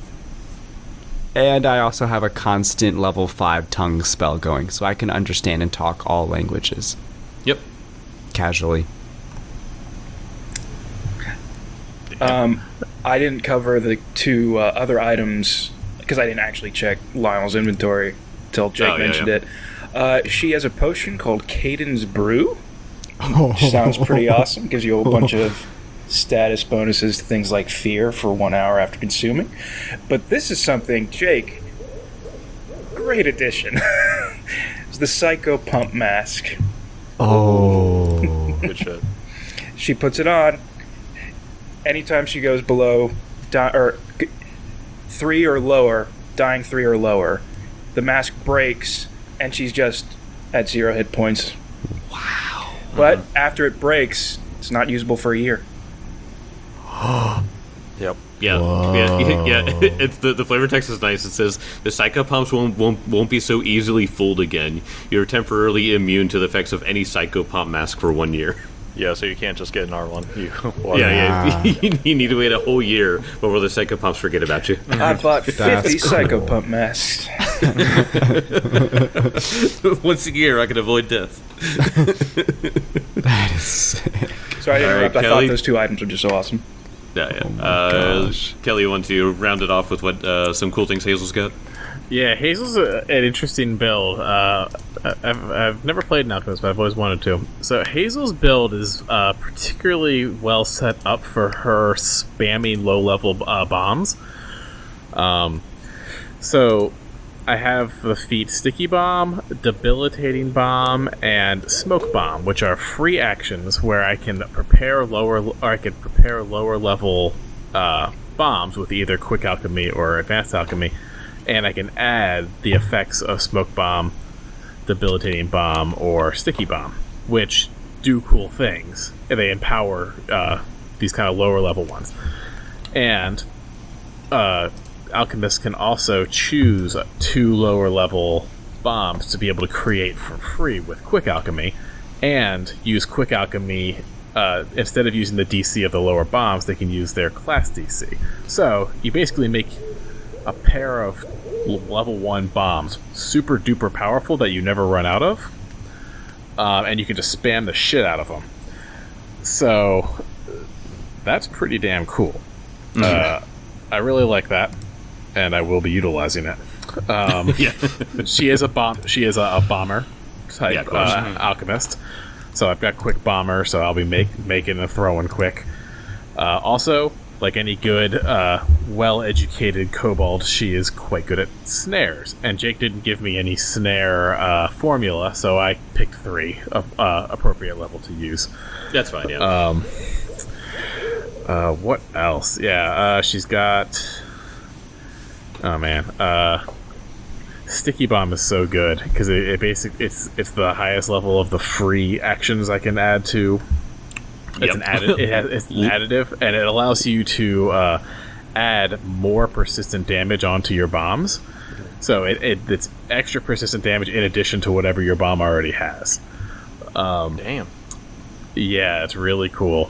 and I also have a constant level five tongue spell going, so I can understand and talk all languages Yep. casually. Um, I didn't cover the two uh, other items because I didn't actually check Lionel's inventory till Jake Oh, yeah, mentioned yeah. it. Uh, she has a potion called Caden's Brew, which sounds pretty awesome. Gives you a whole bunch of status bonuses to things like fear for one hour after consuming. But this is something, Jake, great addition. It's the Psycho Pump Mask. Oh. Good shit. She puts it on. Anytime she goes below di- or g- three or lower, dying three or lower, the mask breaks and she's just at zero hit points. Wow. But after it breaks, it's not usable for a year. Yep. Yeah, yeah, yeah. It's the the flavor text is nice. It says the psycho pumps won't won't won't be so easily fooled again. You're temporarily immune to the effects of any psycho pump mask for one year. Yeah, so you can't just get an R one. You, Yeah, yeah. You need to wait a whole year before the psycho pumps forget about you. I bought fifty cool. Psycho Pump masks. Once a year, I can avoid death. That is sick. Sorry to All right, interrupt. I Kelly. thought those two items were just so awesome. Yeah, yeah. my uh, gosh. Kelly, you want to round it off with what uh, some cool things Hazel's got? Yeah, Hazel's a, an interesting build. Uh, I- I've, I've never played an Alchemist, but I've always wanted to. So Hazel's build is uh, particularly well set up for her spamming low-level uh, bombs. Um, so I have the feat Sticky Bomb, Debilitating Bomb, and Smoke Bomb, which are free actions where I can prepare lower, or I can prepare lower level uh, bombs with either Quick Alchemy or Advanced Alchemy, and I can add the effects of Smoke Bomb, Debilitating Bomb, or Sticky Bomb, which do cool things. And they empower uh, these kind of lower level ones. And uh, alchemists can also choose two lower level bombs to be able to create for free with Quick Alchemy, and use Quick Alchemy. Uh, instead of using the D C of the lower bombs, they can use their class D C. So you basically make a pair of l- level one bombs super duper powerful that you never run out of, uh, and you can just spam the shit out of them. So that's pretty damn cool. Uh, I really like that, and I will be utilizing it. Um, Yeah. she is a bomb. She is a, a bomber type Yeah, of course. uh, alchemist. So I've got quick bomber, so I'll be make, making and throwing quick. Uh, also, like any good, uh, well-educated kobold, she is quite good at snares. And Jake didn't give me any snare uh, formula, so I picked three of uh, appropriate level to use. That's fine, yeah. Um, uh, what else? Yeah, uh, she's got. Oh man, uh, Sticky Bomb is so good because it, it basically it's it's the highest level of the free actions I can add to. It's Yep. an added. It has, it's an additive, and it allows you to uh, add more persistent damage onto your bombs. So it, it it's extra persistent damage in addition to whatever your bomb already has. Um, Damn. Yeah, it's really cool.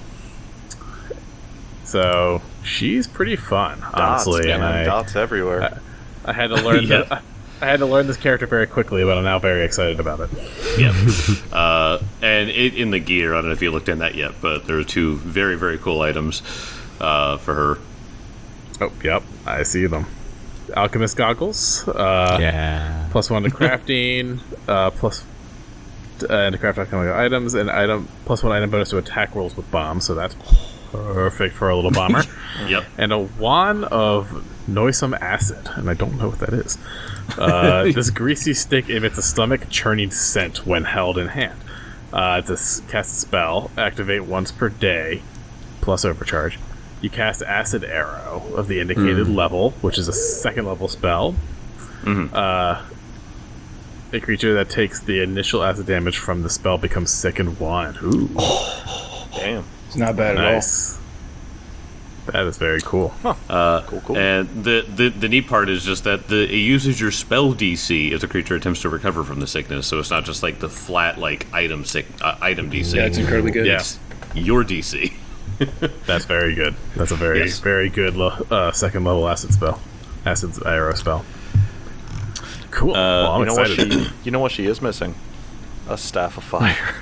So she's pretty fun, Dots, honestly, man. and I, Dots everywhere. I had to learn Yeah. the, I had to learn this character very quickly, but I'm now very excited about it. Yeah. uh, and it, in the gear, I don't know if you looked in that yet, but there are two very, very cool items uh, for her. Oh, yep, I see them. Alchemist goggles. Uh, Yeah. Plus one to crafting. uh, plus uh, and to craft alchemical items, and item plus one item bonus to attack rolls with bombs. So that's perfect for a little bomber. Yep. And a wand of noisome acid, and I don't know what that is. Uh, this greasy stick emits a stomach churning scent when held in hand. Uh, it's a s- cast a spell, activate once per day, plus overcharge. You cast Acid Arrow of the indicated level, which is a second level spell. Uh, a creature that takes the initial acid damage from the spell becomes sickened one. Ooh, Damn. It's not bad at all. nice. That is very cool. Uh, Cool, cool. And the, the the neat part is just that the it uses your spell D C if the creature attempts to recover from the sickness. So it's not just like the flat like item sick uh, item D C. Yeah, it's incredibly good. Yeah. It's your D C. That's very good. That's a very, Yes. very good lo- uh, second level acid spell. Acid arrow spell. Cool. well, I'm You know what excited. she? You know what she is missing? A staff of fire.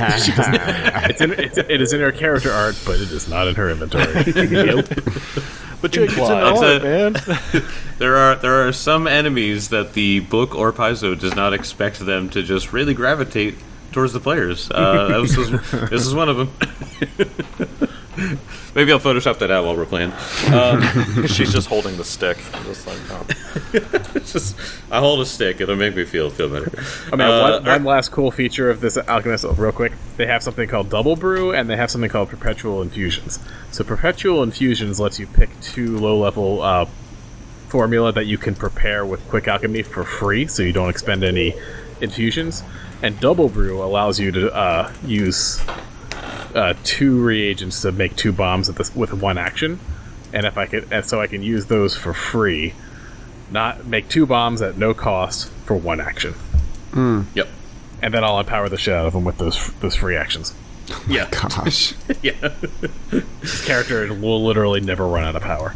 it's in, it's, it is in her character art, but it is not in her inventory. But Jake, it's an Implied. art, It's a- man. There are there are some enemies that the book or Paizo does not expect them to just really gravitate towards the players. Uh, that was just- this is one of them. Maybe I'll Photoshop that out while we're playing. Um, She's just holding the stick. Just like, oh. it's just I hold a stick; it'll make me feel feel better. I mean, Uh, one, one last cool feature of this Alchemist, real quick. They have something called Double Brew, and they have something called Perpetual Infusions. So Perpetual Infusions lets you pick two low-level uh, formula that you can prepare with Quick Alchemy for free, so you don't expend any infusions. And Double Brew allows you to uh, use uh, two reagents to make two bombs at this, with one action. And if I could, and so I can use those for free. Not make two bombs at no cost for one action. Yep. And then I'll empower the shit out of them with those those free actions. Yeah. Gosh. Yeah. This character will literally never run out of power.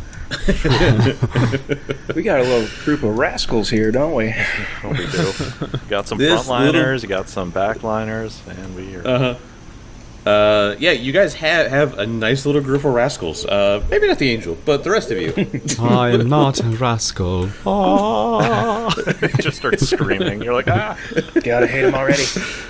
We got a little group of rascals here, don't we? What we do. You got some This frontliners, little- you got some backliners, and we are. Uh-huh. Uh, yeah, you guys have have a nice little group of rascals. Uh, maybe not the angel, but the rest of you. I am not a rascal. Ah. just start screaming. You're like, ah! Gotta hate him already.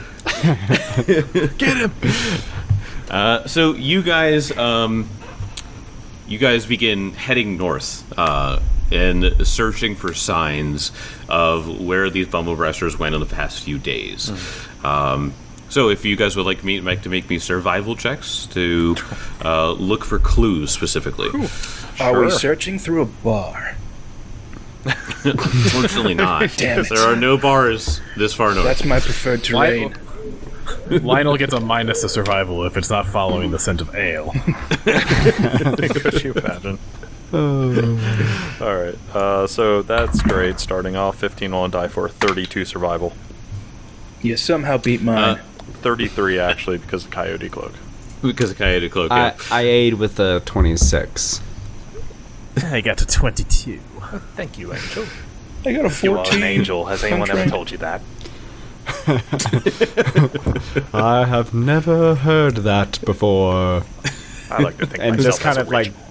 Uh, so you guys, um, you guys begin heading north uh, and searching for signs of where these bumble wrestlers went in the past few days. Um, so if you guys would like me like to make me survival checks to uh, look for clues specifically. Are we Sure. searching through a bar? Unfortunately not. Damn it. There are no bars this far north. That's my preferred terrain. Lionel gets a minus to survival if it's not following the scent of ale. Could you imagine? Alright, uh, so that's great. Starting off, fifteen on die for thirty-two survival. You somehow beat mine. Uh, thirty-three, actually, because of Coyote Cloak. because of Coyote Cloak. I, Yeah. I aid with a twenty-six. I got to twenty-two. Thank you, Angel. I got a You are fourteen. an angel. Has anyone ever Contract. told you that? I have never heard that before. I like to think And myself just kind as a of like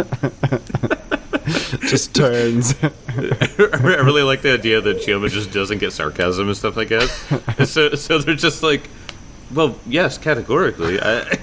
Just turns. I really like the idea that Chioma just doesn't get sarcasm and stuff like that. And so, so they're just like, well, yes, categorically. I,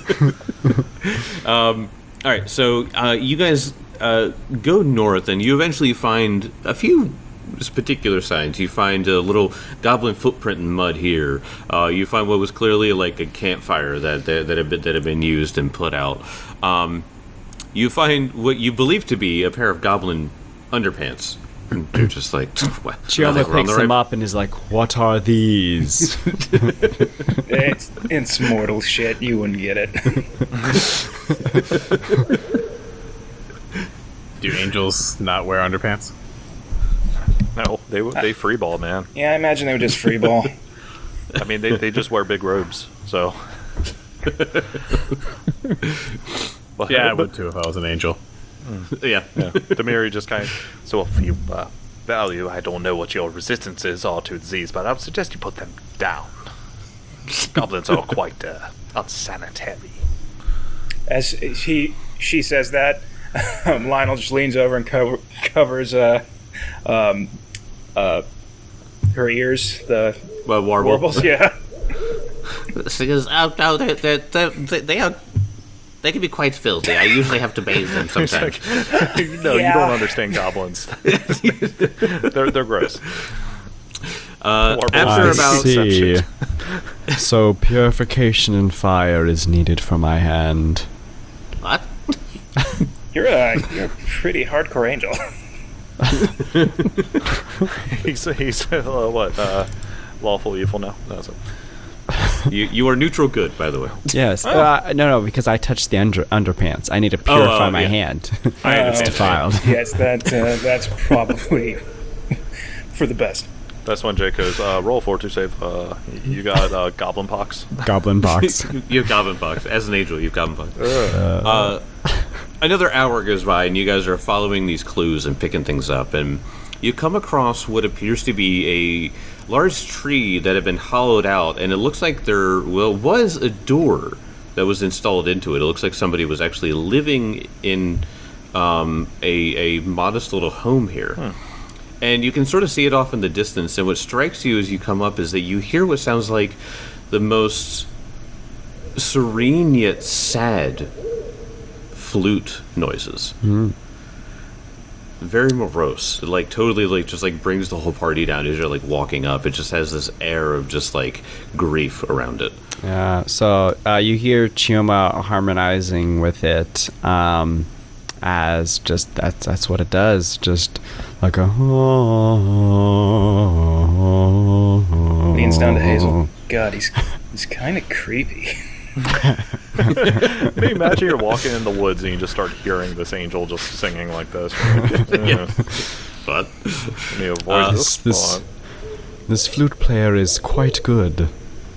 um, all right, so uh, you guys uh, go north, and you eventually find a few just particular signs. You find a little goblin footprint in mud here. Uh, you find what was clearly like a campfire that that, that, had, been, that had been used and put out. Um, you find what you believe to be a pair of goblin underpants. And you're just like, what? I Chioma think we're on picks the them right- up and is like, "What are these?" It's, it's mortal shit. You wouldn't get it. Do angels not wear underpants? No, they they freeball, man. Yeah, I imagine they would just freeball. I mean, they, they just wear big robes, so. But, Yeah, I would too if I was an angel. Yeah. Yeah. Demiri just kind of. So if you uh, value, I don't know what your resistances are to disease, but I would suggest you put them down. Goblins are quite uh, unsanitary. As he she says that, um, Lionel just leans over and cover, covers uh, um, uh, her ears, the Well, warble. warbles. Yeah. Because oh no, they they they they are they can be quite filthy. I usually have to bathe them sometimes. No, you Yeah. don't understand goblins. they're they're gross. Uh, Warbles. after I about see. So purification and fire is needed for my hand. What? You're a you're a pretty hardcore angel. he's he's uh, what uh, lawful evil now. No, so. you, you are neutral good, by the way. Yes. Uh, no, no, because I touched the under, underpants. I need to purify oh, my yeah. hand. I Uh, understand. Defiled. Yes, that uh, that's probably for the best. That's when Jake goes, uh, roll four to save. Uh, you got uh, goblin pox. Goblin box. You have goblin pox. As an angel, you have goblin pox. Uh, another hour goes by, and you guys are following these clues and picking things up, and you come across what appears to be a large tree that had been hollowed out, and it looks like there well was a door that was installed into it. It looks like somebody was actually living in um, a a modest little home here. And you can sort of see it off in the distance, and what strikes you as you come up is that you hear what sounds like the most serene yet sad flute noises. Very morose. It like totally like just like brings the whole party down as you're like walking up. It just has this air of just like grief around it. Yeah, so uh, you hear Chioma harmonizing with it um, as just that's that's what it does. Just like a Leans down to Hazel. God, he's he's kind of creepy. Can you imagine you're walking in the woods and you just start hearing this angel just singing like this? Yeah. But And you avoid Uh, this this- spot. This flute player is quite good.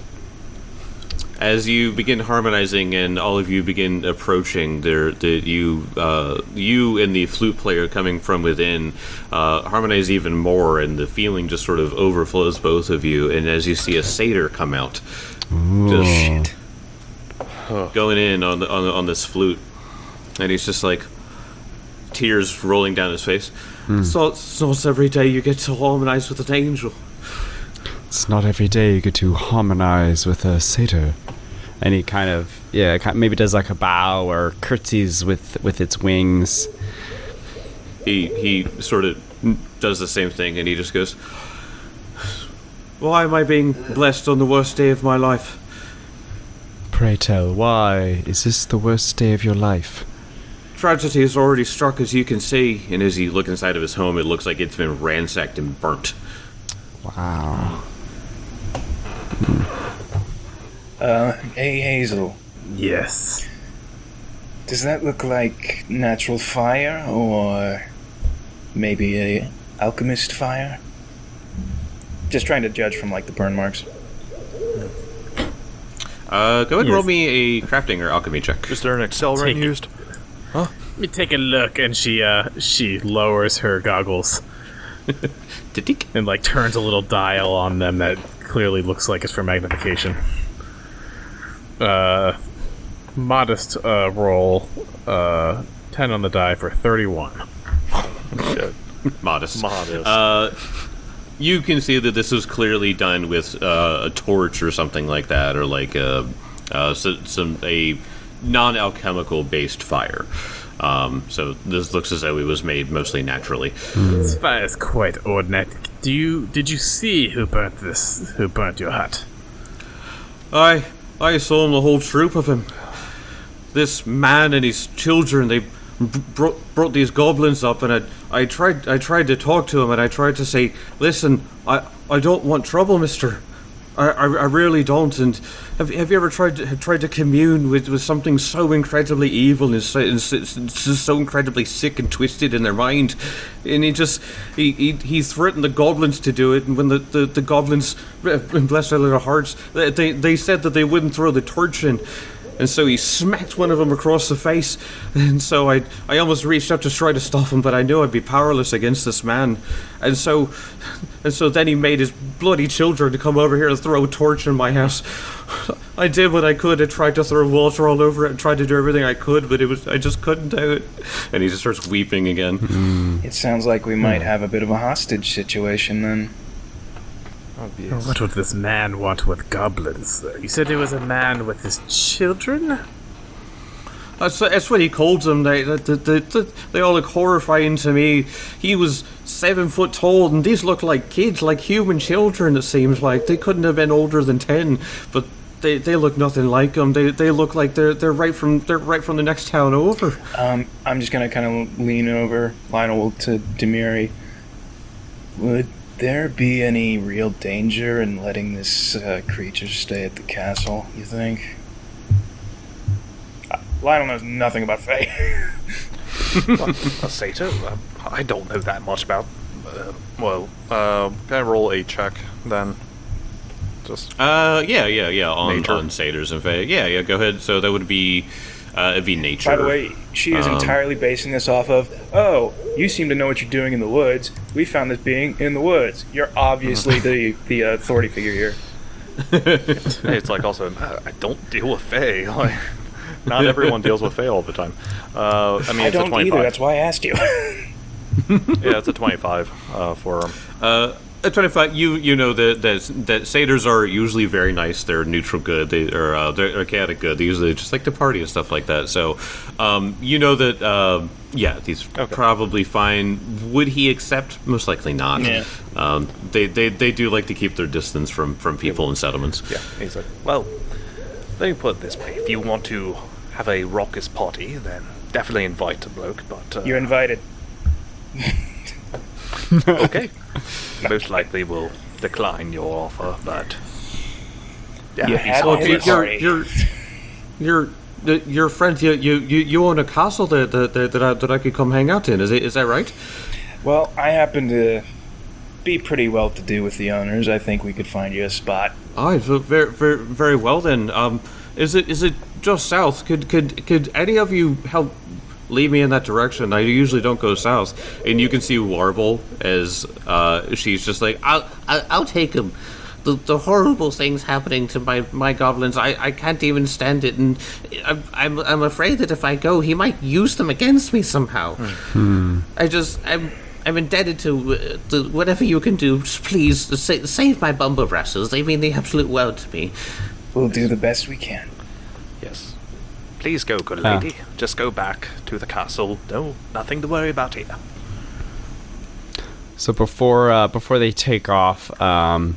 as you begin harmonizing and all of you begin approaching, there, the you, uh, you and the flute player coming from within uh, harmonize even more, and the feeling just sort of overflows both of you. And as you see a satyr come out, just Shit. going in on the, on the, on this flute, and he's just like tears rolling down his face. So it's not every day you get to harmonize with an angel. It's not every day you get to harmonize with a satyr. And he kind of, yeah, ki- maybe does like a bow or curtsies with, with its wings. He he sort of does the same thing, and he just goes, "Why am I being blessed on the worst day of my life?" Pray tell, why is this the worst day of your life? Tragedy has already struck, as you can see. And as you look inside of his home, it looks like it's been ransacked and burnt. Wow. Uh, hey Hazel, Yes. does that look like natural fire or maybe a alchemist fire? Just trying to judge from like the burn marks. Uh, go ahead and Yes. roll me a crafting or alchemy check. Is there an accelerant Take it. used? Let me take a look, and she uh she lowers her goggles Titik. and like turns a little dial on them that clearly looks like it's for magnification. Uh, modest uh roll, uh, ten on the die for thirty-one. Shit. Modest. Modest. Uh, you can see that this was clearly done with uh, a torch or something like that, or like a, uh, so, some a non-alchemical based fire. Um, so this looks as though it was made mostly naturally. This fire is quite ordinary. Do you did you see who burnt this? Who burnt your hut? I I saw him, the whole troop of him. This man and his children, they b- brought, brought these goblins up, and I, I tried I tried to talk to him, and I tried to say, listen, I, I don't want trouble, mister. I, I, I really don't. And have, have you ever tried to, tried to commune with, with something so incredibly evil and so, and so, so incredibly sick and twisted in their mind? And he just he, he, he threatened the goblins to do it, and when the, the, the goblins, bless their little hearts, they, they they said that they wouldn't throw the torch in. And so he smacked one of them across the face, and so I I almost reached out to try to stop him, but I knew I'd be powerless against this man. And so, and so then he made his bloody children to come over here to throw a torch in my house. I did what I could. I tried to throw water all over it and tried to do everything I could, but it was I just couldn't do it. And he just starts weeping again. It sounds like we might have a bit of a hostage situation then. What would this man want with goblins? You said it was a man with his children? That's, that's what he called them. They, they, they, they, they all look horrifying to me. He was seven foot tall, and these look like kids, like human children, it seems like. They couldn't have been older than ten, but they, they look nothing like them. They, they look like they're they're right from they're right from the next town over. Um, I'm just gonna kind of lean over Lionel to Demiri. Would there be any real danger in letting this uh, creature stay at the castle, you think? Uh, Lionel knows nothing about Fae. A satyr? Uh, I don't know that much about. Uh, well, uh, can I roll a check then? Just Uh, yeah, yeah, yeah. On Nature. on satyrs and fae. Yeah, yeah. Go ahead. So that would be uh, it'd be nature. By the way, she is Um, entirely basing this off of, oh, you seem to know what you're doing in the woods. We found this being in the woods. You're obviously the, the uh, authority figure here. hey, it's like also uh, I don't deal with fae. Like, not everyone deals with Fae all the time. Uh, I mean, I it's a don't twenty-five. either. That's why I asked you. Yeah, it's a twenty-five uh, for him. Uh, at twenty-five, you you know that that that satyrs are usually very nice. They're neutral good. They are uh, they're, they're chaotic good. They usually just like to party and stuff like that. So, um, you know that uh, yeah, he's Okay. probably fine. Would he accept? Most likely not. Yeah. Um, they, they they do like to keep their distance from from people and settlements. Yeah, he's like, well, let me put it this way: if you want to have a raucous party, then definitely invite a bloke. But uh, You're invited. okay, most likely will decline your offer, but yeah, You he's had all my You're good. sorry. you're you're you're, your friend. You, you you you own a castle that that that, that, I, that I could come hang out in. Is it is that right? Well, I happen to be pretty well to do with the owners. I think we could find you a spot. All right, very, very, very well then. Um, is it is it just south? Could could could any of you help lead me in that direction? I usually don't go south. And you can see Warble as uh, she's just like, I'll, I'll, I'll take him. The, the horrible things happening to my, my goblins, I, I can't even stand it, and I'm, I'm I'm afraid that if I go, he might use them against me somehow. I just I'm I'm indebted to, uh, to whatever you can do. Just please sa- save my bumble brasses. They mean the absolute world to me. We'll do the best we can. Yes, please go, good Ah. lady. Just go back to the castle. No, nothing to worry about here. So before uh, before they take off, um,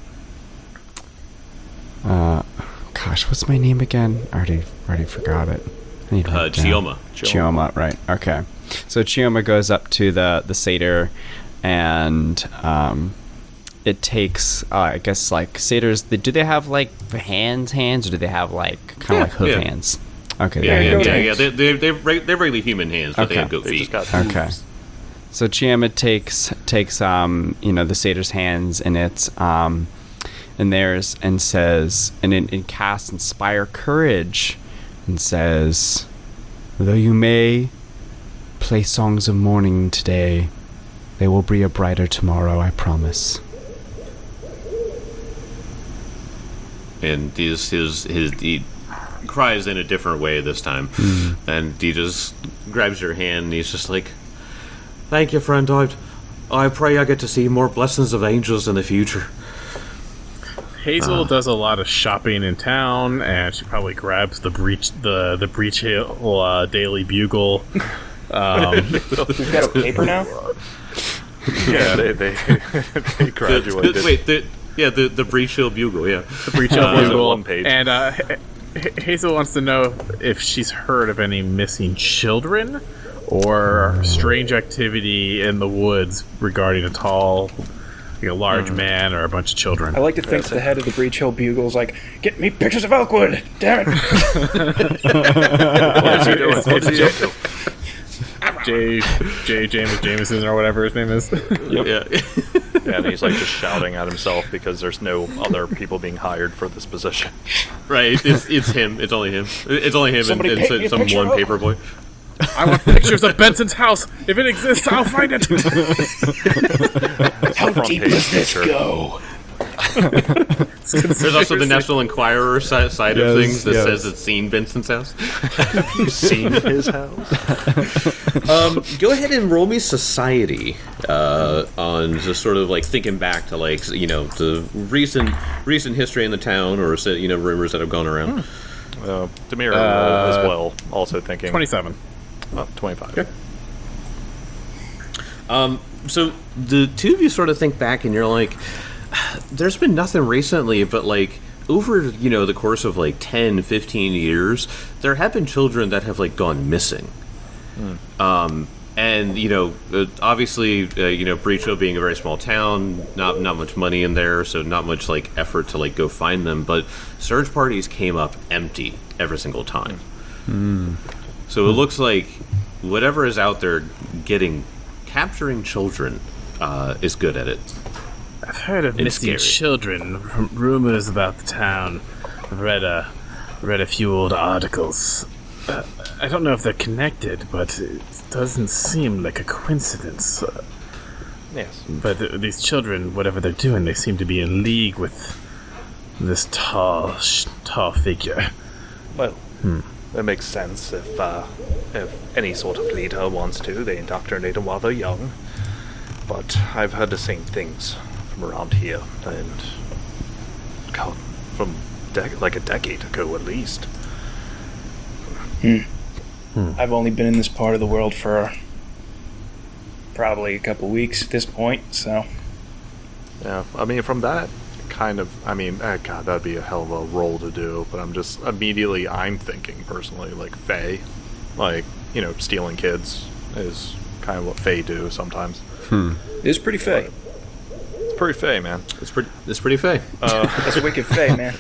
uh, gosh, what's my name again? I already already forgot it. I need to uh, write it down. Chioma. Chioma, right? Okay. So Chioma goes up to the the satyr, and um, it takes uh, I guess like satyrs. They, do they have like hands, hands, or do they have like kind of Yeah, like hoof yeah. hands? Okay. Yeah, they yeah, have yeah, goat yeah. They, they, they're, re- they're really human hands, but they Okay. have goat They feet. just got Okay. hooves. So Chioma takes takes um you know the satyr's hands in it um in theirs and says and it, it casts inspire courage and says, though you may play songs of mourning today, they will be a brighter tomorrow, I promise. And his, his, his, he cries in a different way this time. And he just grabs your hand and he's just like, thank you, friend. I, I pray I get to see more blessings of angels in the future. Hazel does a lot of shopping in town, and she probably grabs the breach the the Breach Hill uh, Daily Bugle. Um, We've got a paper now? Yeah, they they, they graduated. The- the- wait, the, yeah, the, the Breach Hill Bugle, yeah. the Breach Hill Uh, Bugle. one page. And uh, H- H- Hazel wants to know if she's heard of any missing children or strange activity in the woods regarding a tall, like a large man or a bunch of children. I like to think the head of the Breach Hill Bugle's like, get me pictures of Elkwood! Damn it! What is he doing? What's he up to? J. J. James Jameson or whatever his name is. Yeah. Yeah, and he's like just shouting at himself because there's no other people being hired for this position. Right, it's, it's him. It's only him. It's only him Somebody and, paint and me a some picture one of Elkwood. paper boy. I want pictures of Benson's house. If it exists, I'll find it. How front deep page does this picture. go? There's also the National Enquirer si- side of Yes, things that yes. says it's seen Benson's house. You've seen his house? Um, go ahead and roll me society uh, on just sort of like thinking back to like you know the recent recent history in the town or you know rumors that have gone around. Uh, Demir uh, as well, also thinking Twenty-seven. oh, twenty-five. Okay. Um, so the two of you sort of think back and you're like, there's been nothing recently, but like over you know the course of like ten, fifteen years, there have been children that have like gone missing. Um, and you know, uh, obviously, uh, you know, Breach Hill being a very small town, not not much money in there, so not much like effort to like go find them. But search parties came up empty every single time. So it looks like whatever is out there getting capturing children uh, is good at it. I've heard of It's missing scary. children from rumors about the town. I've read a read a few old articles. Uh, I don't know if they're connected, but it doesn't seem like a coincidence. Uh, Yes. but th- these children, whatever they're doing, they seem to be in league with this tall, sh- tall figure. Well, it makes sense if uh, if any sort of leader wants to, they indoctrinate them while they're young. But I've heard the same things from around here, and God, from dec- like a decade ago at least. I've only been in this part of the world for probably a couple weeks at this point, so Yeah, I mean, from that kind of, I mean, eh, God, that'd be a hell of a role to do. But I'm just immediately, I'm thinking personally, like Fae, like you know, stealing kids is kind of what Fae do sometimes. it's pretty fey. It's pretty Fae, man. It's pretty. It's pretty fey. That's wicked fey, man.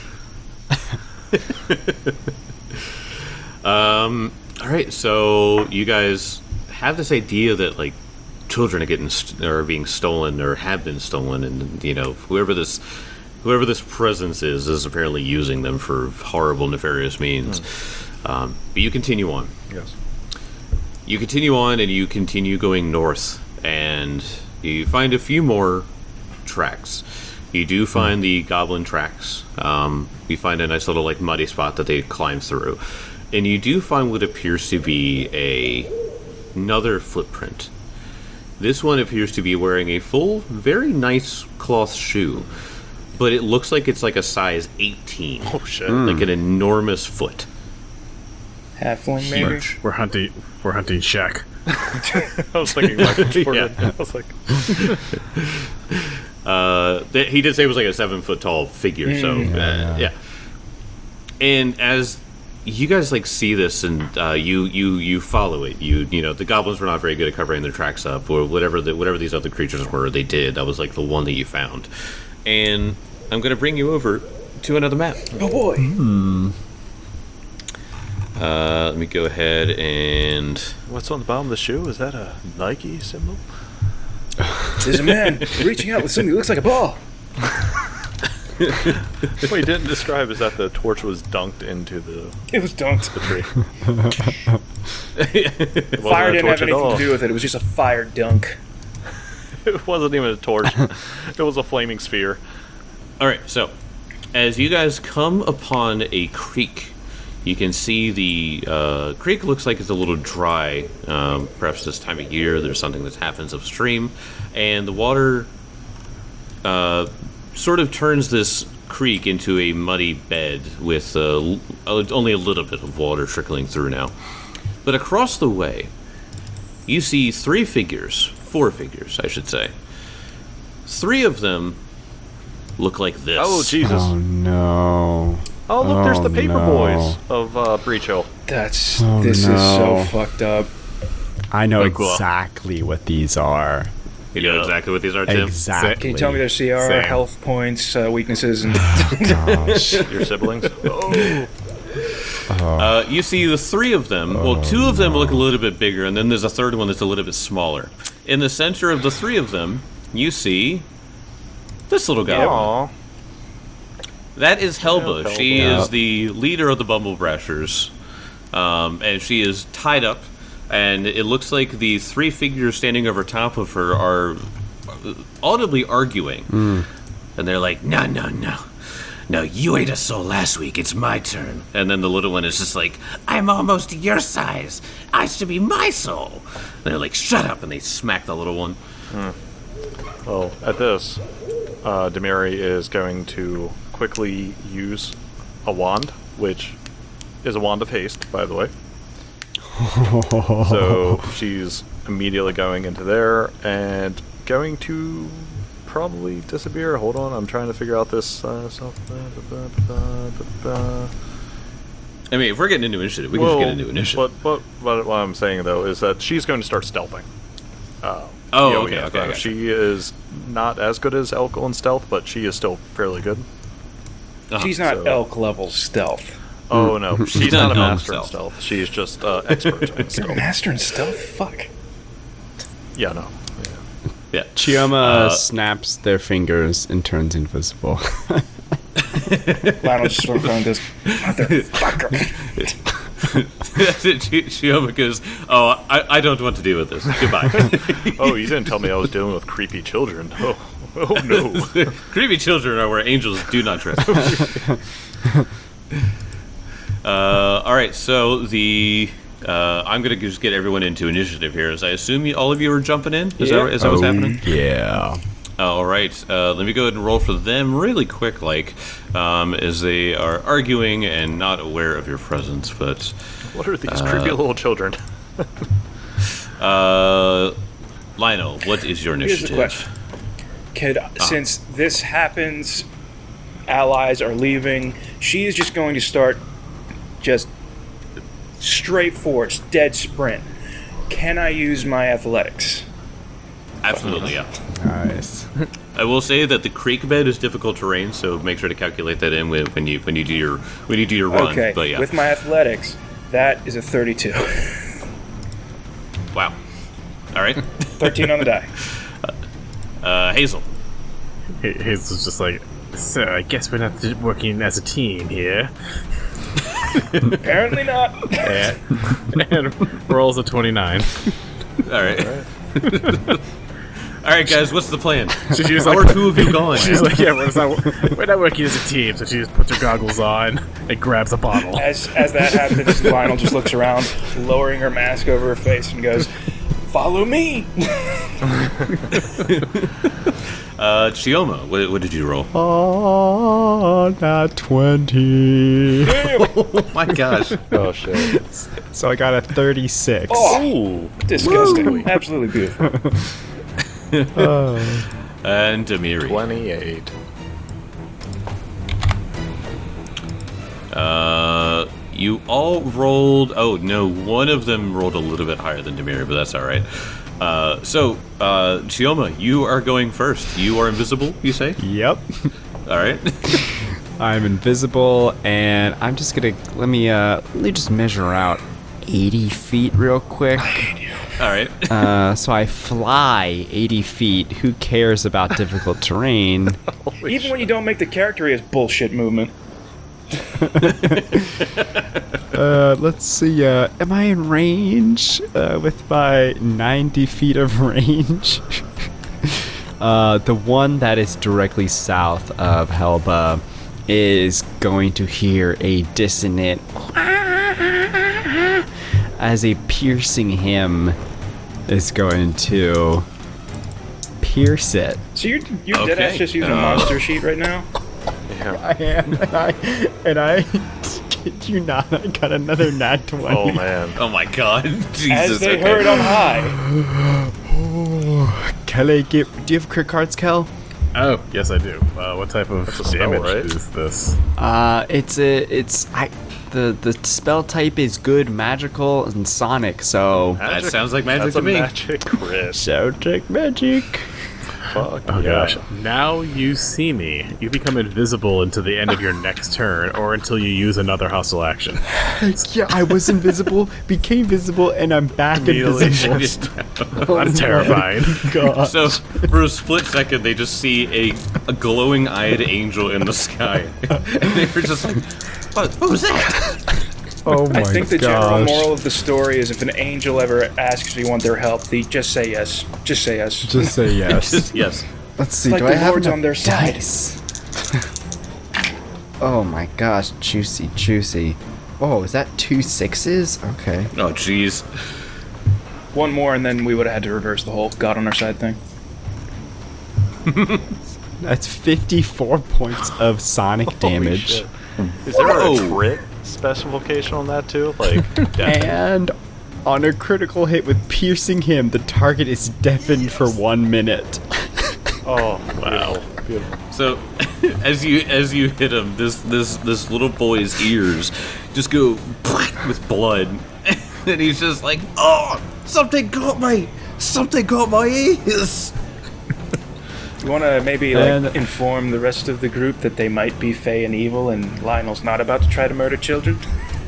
Um. All right. So you guys have this idea that like children are getting st- are being stolen or have been stolen, and you know whoever this whoever this presence is is apparently using them for horrible, nefarious means. Um, but you continue on. Yes. You continue on, and you continue going north, and you find a few more tracks. You do find the goblin tracks. Um, you find a nice little like muddy spot that they climb through, and you do find what appears to be a another footprint. This one appears to be wearing a full, very nice cloth shoe, but it looks like it's like a size eighteen, Oh shit. like an enormous foot. Halfling, maybe? Huge. We're hunting. We're hunting Shaq. I was thinking Michael Jordan. Yeah. I was like, Uh, th- he did say it was like a seven foot tall figure, so uh, yeah. And as you guys like see this, and uh, you you you follow it, you you know the goblins were not very good at covering their tracks up, or whatever the, whatever these other creatures were, they did. That was like the one that you found, and I'm gonna bring you over to another map. Oh boy. Uh, let me go ahead and what's on the bottom of the shoe? Is that a Nike symbol? There's a man reaching out with something that looks like a ball. What you didn't describe is that the torch was dunked into the, It was dunked. the tree. It wasn't Fire a didn't torch have at anything all. to do with it. It was just a fire dunk. It wasn't even a torch. It was a flaming sphere. All right, so as you guys come upon a creek, you can see the uh, creek looks like it's a little dry. Um, perhaps this time of year, there's something that happens upstream, and the water uh, sort of turns this creek into a muddy bed with uh, l- uh, only a little bit of water trickling through now. But across the way, you see three figures, four figures, I should say. Three of them look like this. Oh, Jesus. Oh no. Oh, look, there's the Oh, Paper no. Boys of uh, Breach Hill. That's Oh, this is so no. fucked up. I know Like what? exactly what these are. You know exactly what these are, Tim? Exactly. Can you tell me their C R, Same. health points, uh, weaknesses, and Gosh. Your siblings. Oh. Uh, you see the three of them. Well, two of them look a little bit bigger, and then there's a third one that's a little bit smaller. In the center of the three of them, you see this little guy. Aw. That is Helba. Yeah, She Helba. is the leader of the Bumble Brashers, um, and she is tied up. And it looks like the three figures standing over top of her are audibly arguing. And they're like, "No, no, no, no! You ate a soul last week. It's my turn." And then the little one is just like, "I'm almost your size. I should be my soul." And they're like, "Shut up!" And they smack the little one. Well, at this, uh, Demiri is going to quickly use a wand, which is a wand of haste, by the way. So she's immediately going into there and going to probably disappear. Hold on, I'm trying to figure out this. Uh, self- I mean, if we're getting into initiative, we can Well, just get into initiative. But, but, but what I'm saying though is that she's going to start stealthing. Uh, Oh, yeah, okay, yeah, okay, I uh, gotcha. She is not as good as Elko in stealth, but she is still fairly good. she's not so- elk level stealth. Oh no, she's, She's not, not a elk master in stealth. stealth. She's just uh, expert in You're a stealth. master in stealth? Fuck. Yeah, no. Yeah. Yeah. Chioma Uh, snaps their fingers and turns invisible. Lionel just sort of goes, motherfucker. Shioma goes, "Oh, I, I don't want to deal with this. Goodbye." Oh, you didn't tell me I was dealing with creepy children. Oh, oh no. Creepy children are where angels do not tread. Uh, all right, so the uh, I'm gonna just get everyone into initiative here. As I assume you, all of you are jumping in. Is Yeah. that is that what's happening? Yeah. All right, uh, let me go ahead and roll for them really quick, like um, as they are arguing and not aware of your presence. But What are these creepy little children? uh, Lionel, what is your Here's initiative? the question. Kid, since this happens, allies are leaving, she is just going to start just straight force, dead sprint. Can I use my athletics? Absolutely, yeah. Nice. I will say that the creek bed is difficult terrain, so make sure to calculate that in when, when you when you do your when you do your run. Okay, But yeah, with my athletics, that is a thirty-two. wow. All right, thirteen on the die. uh, Hazel. H- His was just like, so I guess we're not working as a team here. Apparently not. And rolls a twenty-nine. All right. All right, guys, what's the plan? So she's How like, are two of you gone? she's like, yeah, we're not, we're not working as a team. So she just puts her goggles on and grabs a bottle. As as that happens, Lionel just looks around, lowering her mask over her face, and goes, "Follow me." Uh, Chioma, what, what did you roll? Oh, not twenty. Oh my gosh. Oh shit. So I got a thirty-six. Oh, disgusting. Absolutely beautiful. And Demiri. Twenty-eight. Uh, you all rolled. Oh no, one of them rolled a little bit higher than Demiri, but that's all right. Uh, so, uh, Chioma, you are going first. You are invisible, you say? Yep. All right. I'm invisible, and I'm just gonna let me uh let me just measure out eighty feet real quick. All right. Uh, so I fly eighty feet. Who cares about difficult terrain? Even when you don't make the character, he has bullshit movement. Uh, let's see. Uh, am I in range uh, with my ninety feet of range? uh, the one that is directly south of Helba is going to hear a dissonant as a piercing hymn is going to pierce it. So you're you're Okay. dead ass just using a Uh. monster sheet right now? I am, and I, and I kid you not, I got another nat twenty. Oh man. Oh my God. Jesus. As they okay. heard on high. Kelly, get, do you have crit cards, Kel? Oh, yes, I do. Uh, what type of That's a spell, damage right? is this? Uh, it's a, it's I, the the spell type is good, magical, and sonic. So That sounds like magic That's to a me. magic crit. Celtic magic. Fuck. Oh yeah. gosh. Now you see me. You become invisible until the end of your next turn, or until you use another hustle action. Yeah, I was invisible, became visible, and I'm back Immediately invisible. That's terrifying. God. So, for a split second, they just see a, a glowing-eyed angel in the sky, and they were just like, "What? What was that?" Oh my I think the general gosh. moral of the story is if an angel ever asks if you want their help, they just say yes. Just say yes. Just say yes. Just yes. Let's see. like do the I have Lord's enough on their side. dice? Oh my gosh, juicy, juicy. Oh, is that two sixes? Okay. Oh, jeez. One more, and then we would have had to reverse the whole God on our side thing. That's fifty-four points of sonic Holy damage. shit. Is there Whoa. a crit specification on that too? Like, And on a critical hit with piercing him, the target is deafened for one minute. oh Wow. beautiful, beautiful. So, as you as you hit him, this this this little boy's ears just go with blood, and he's just like, "Oh, something got me! Something got my ears!" You want to maybe like And- inform the rest of the group that they might be fey and evil, and Lionel's not about to try to murder children?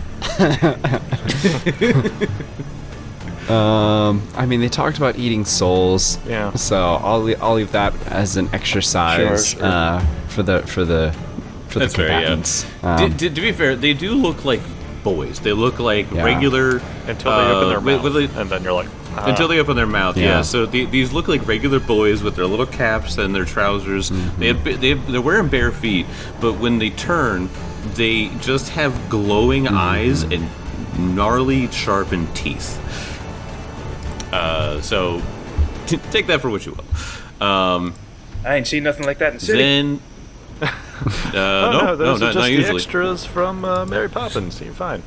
Um, I mean, they talked about eating souls. Yeah. So I'll le- I'll leave that as an exercise Sure, sure. Uh, for the for the for That's the fair, yeah. combatants. To, Um, to, to be fair, they do look like boys. They look like Yeah. regular Until they open uh, their with- mouth, with the- and then you're like, ah. Until they open their mouth, yeah. Yeah. So the, these look like regular boys with their little caps and their trousers. Mm-hmm. They have, they have, they're wearing bare feet, but when they turn, they just have glowing eyes and gnarly, sharpened teeth. Uh, so t- take that for what you will. Um, I ain't seen nothing like that in the city. then, uh, Oh, no, no, no, those not, are just not the usually. extras from uh, Mary Poppins. You're fine.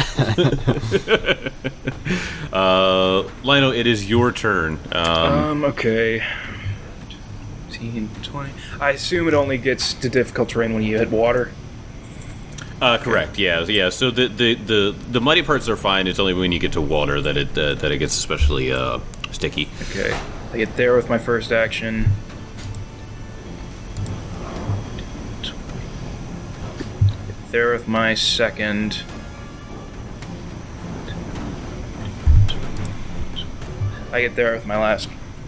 Uh, Lionel, it is your turn. Um, Um, okay. fifteen, twenty. I assume it only gets to difficult terrain when you hit water. uh, correct. Yeah, yeah. So the, the, the, the muddy parts are fine. It's only when you get to water that it uh, that it gets especially uh, sticky. Okay. I get there with my first action. Get there with my second. I get there with my last.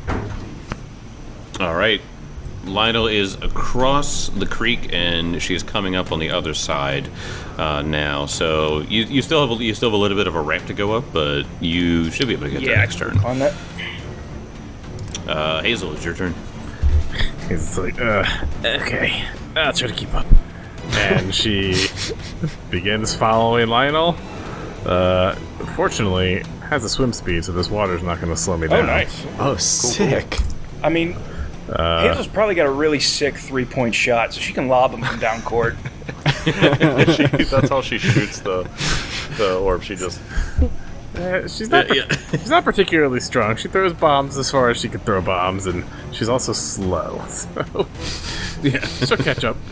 All right. Lionel is across the creek, and she's coming up on the other side uh, now. So you, you still have a, you still have a little bit of a ramp to go up, but you should be able to get there Yeah, next turn. on that. Uh, Hazel, it's your turn. It's like, uh, okay, I'll try to keep up. And she begins following Lionel. Uh, fortunately, has a swim speed, so this water's not going to slow me down. Oh, nice. Oh, sick. I mean, Uh, Hazel's probably got a really sick three-point shot, so she can lob him from down court. she, that's how she shoots the the orb. She just Uh, she's not. Yeah, yeah. She's not particularly strong. She throws bombs as far as she can throw bombs, and she's also slow. So Yeah. she'll catch up.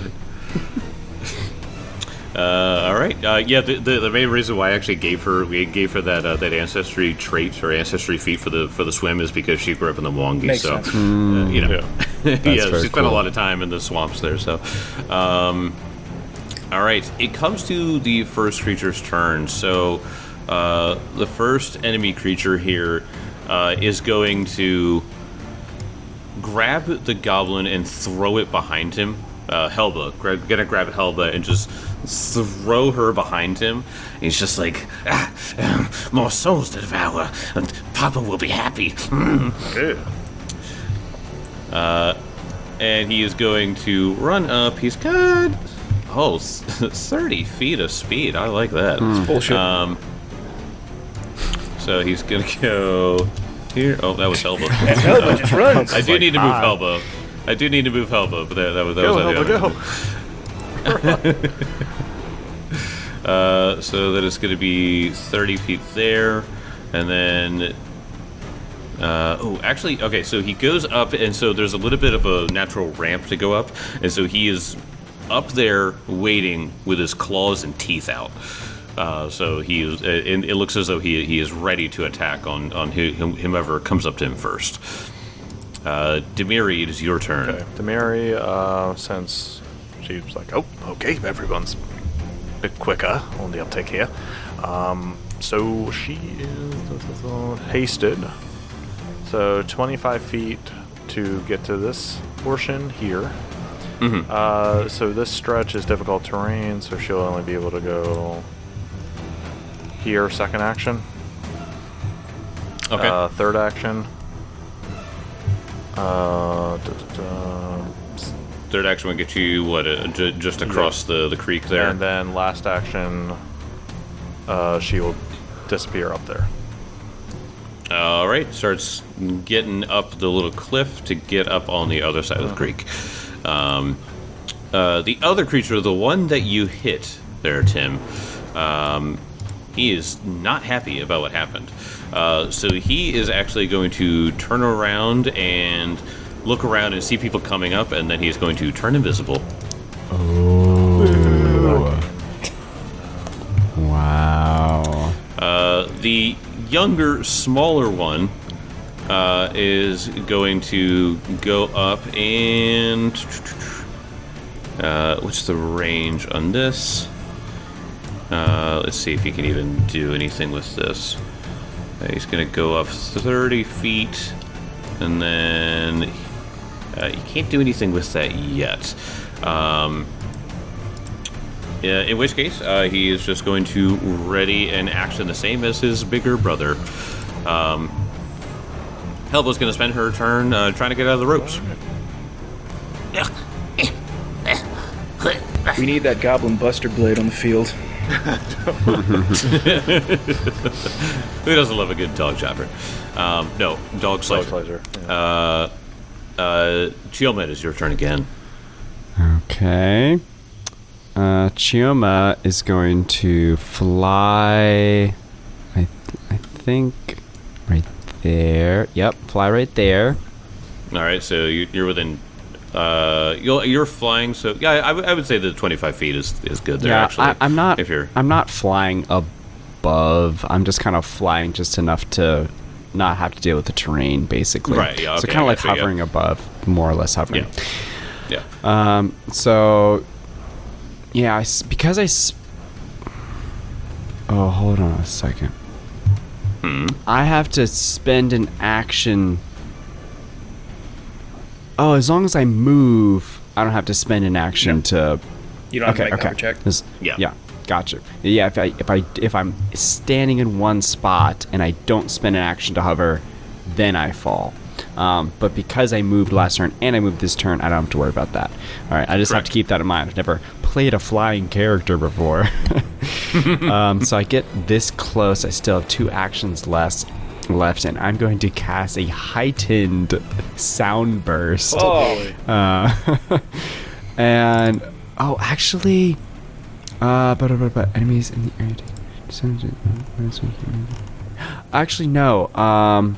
Uh, all right. Uh, yeah. The, the the main reason why I actually gave her we gave her that uh, that ancestry trait or ancestry feat for the for the swim is because she grew up in the Mwangi. Makes so sense. uh, you know, yeah, very she spent a cool. lot of time in the swamps there. So, um, all right. It comes to the first creature's turn. So, uh, the first enemy creature here uh, is going to grab the goblin and throw it behind him. Uh, Helba, gra- gonna grab Helba and just throw her behind him. And he's just like, ah, um, more souls to devour, and Papa will be happy. Mm. Uh, and he is going to run up. He's got oh, thirty feet of speed. I like that. Bullshit. Um, so he's gonna go here. Oh, that was Helba. Helba just runs. I do need to move ah. Helba. I do need to move Helba, but that, that was that go, was the Helba, other- go. Uh, so that is going to be thirty feet there, and then. Uh, oh, actually, okay. So he goes up, and so there's a little bit of a natural ramp to go up, and so he is up there waiting with his claws and teeth out. Uh, so he is. It, it looks as though he he is ready to attack on on who- whomever comes up to him first. Uh, Demiri, it is your turn. Okay, Demiri, uh, since she's like, oh, okay, everyone's a bit quicker on the uptake here. Um, so she is uh, hasted. So twenty-five feet to get to this portion here. Mhm. Uh, so this stretch is difficult terrain, so she'll only be able to go here, second action. Okay. Uh, third action. Uh, da, da, da. Third action would get you what? Uh, j- just across the the creek there. And then last action, uh, she will disappear up there. All right, starts getting up the little cliff to get up on the other side of the creek. Um, uh, the other creature, the one that you hit there, Tim, um, he is not happy about what happened. Uh, so he is actually going to turn around and look around and see people coming up, and then he's going to turn invisible. Wow. Uh, the younger, smaller one uh, is going to go up and. Uh, what's the range on this? Uh, let's see if he can even do anything with this. Uh, he's going to go up thirty feet, and then uh, you can't do anything with that yet. Um, yeah, in which case, uh, he is just going to ready an action the same as his bigger brother. Um, Helva's going to spend her turn uh, trying to get out of the ropes. We need that Goblin Buster Blade on the field. Who doesn't love a good dog chopper? Um, no, dog slicer. Dog slicer, yeah. Uh, uh, Chioma, it's your turn again. Okay. Uh, Chioma is going to fly. I th- I think right there. Yep, fly right there. All right, so you, you're within. Uh, you're, you're flying, so yeah, I, w- I would say the twenty-five feet is, is good there. yeah, actually, I, I'm not. If you're I'm not flying above. I'm just kind of flying just enough to not have to deal with the terrain, basically. Right, yeah, So okay, kind of I like gotcha, yeah. hovering above, more or less hovering. yeah, yeah. Um. So. Yeah, I s because I. S- oh, hold on a second. Hmm. I have to spend an action. Oh, as long as I move, I don't have to spend an action to. You don't have Okay, to make okay. a check. This- Yeah. yeah, gotcha. Yeah, if I if I if I'm standing in one spot and I don't spend an action to hover, then I fall. Um, but because I moved last turn and I moved this turn, I don't have to worry about that. All right, I just have Correct. to keep that in mind. I've never played a flying character before, um, so I get this close. I still have two actions left. Left, and I'm going to cast a heightened sound burst. Oh, Uh, and oh, actually, uh, but, but, but enemies in the area. Actually, no. Um,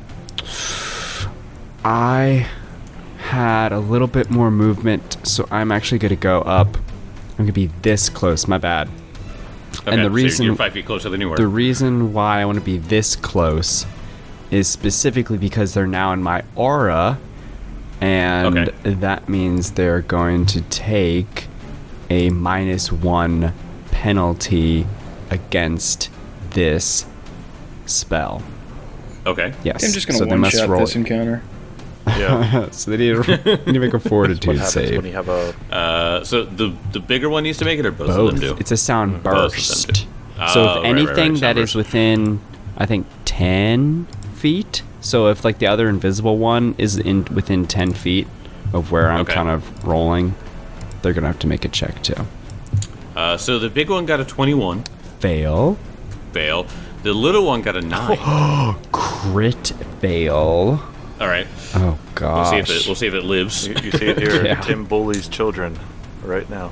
I had a little bit more movement, so I'm actually going to go up. I'm going to be this close. My bad. Okay, and the so reason you're five feet closer than you were. the reason why I want to be this close is specifically because they're now in my aura, and Okay. that means they're going to take a minus one penalty against this spell. okay. Yes. I'm just gonna so they one must shot roll this encounter. Yeah. so they need to, need to make a fortitude What happens save. when you have a Uh, so the the bigger one needs to make it, or both, Both. of them do? It's a sound Both of them burst. do. So Oh, if right, right, anything right, that sound is burst. within, I think, ten feet. So if like the other invisible one is in within ten feet of where I'm Okay. kind of rolling, they're gonna have to make a check too. Uh, so the big one got a twenty-one. Fail. Fail. The little one got a nine. Crit fail. All right. Oh We'll gosh. see if it. We'll see if it lives. you, you see it here. Yeah. Tim bullies children right now.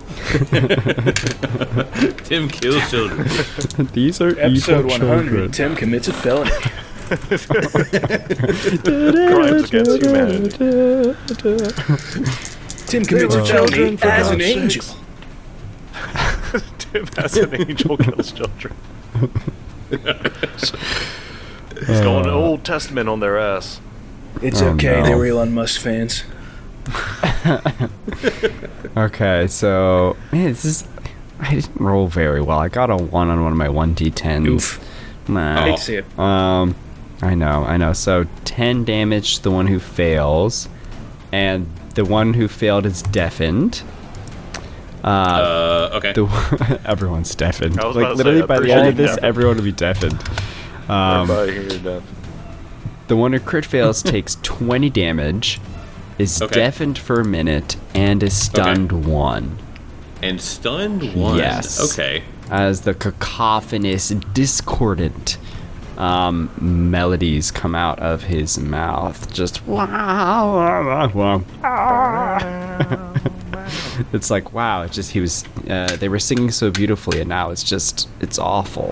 Tim kills children. These are Episode evil one children. hundred. Tim commits a felony. Crimes against humanity. Tim commits a felony children, for as an God's angel. sakes. Tim as an angel kills children. He's going Old Testament on their ass. It's Oh, okay. no. They were Elon Musk fans. Okay, so man, this is. I didn't roll very well. I got a one on one of my one d tens. Oof. Nah. I hate to see it. Um, I know, I know. So ten damage to the one who fails, and the one who failed is deafened. Uh, Uh, okay. the everyone's deafened. I was Like about to literally say, by I'm the pretty end of sure this, deafened. everyone will be deafened. Um, Everybody here deaf. the one who crit fails takes twenty damage, is Okay. deafened for a minute, and is stunned one. And stunned one. Yes. Okay. As the cacophonous, discordant um, melodies come out of his mouth. Just it's like wow. It's just he was. Uh, they were singing so beautifully, and now it's just it's awful.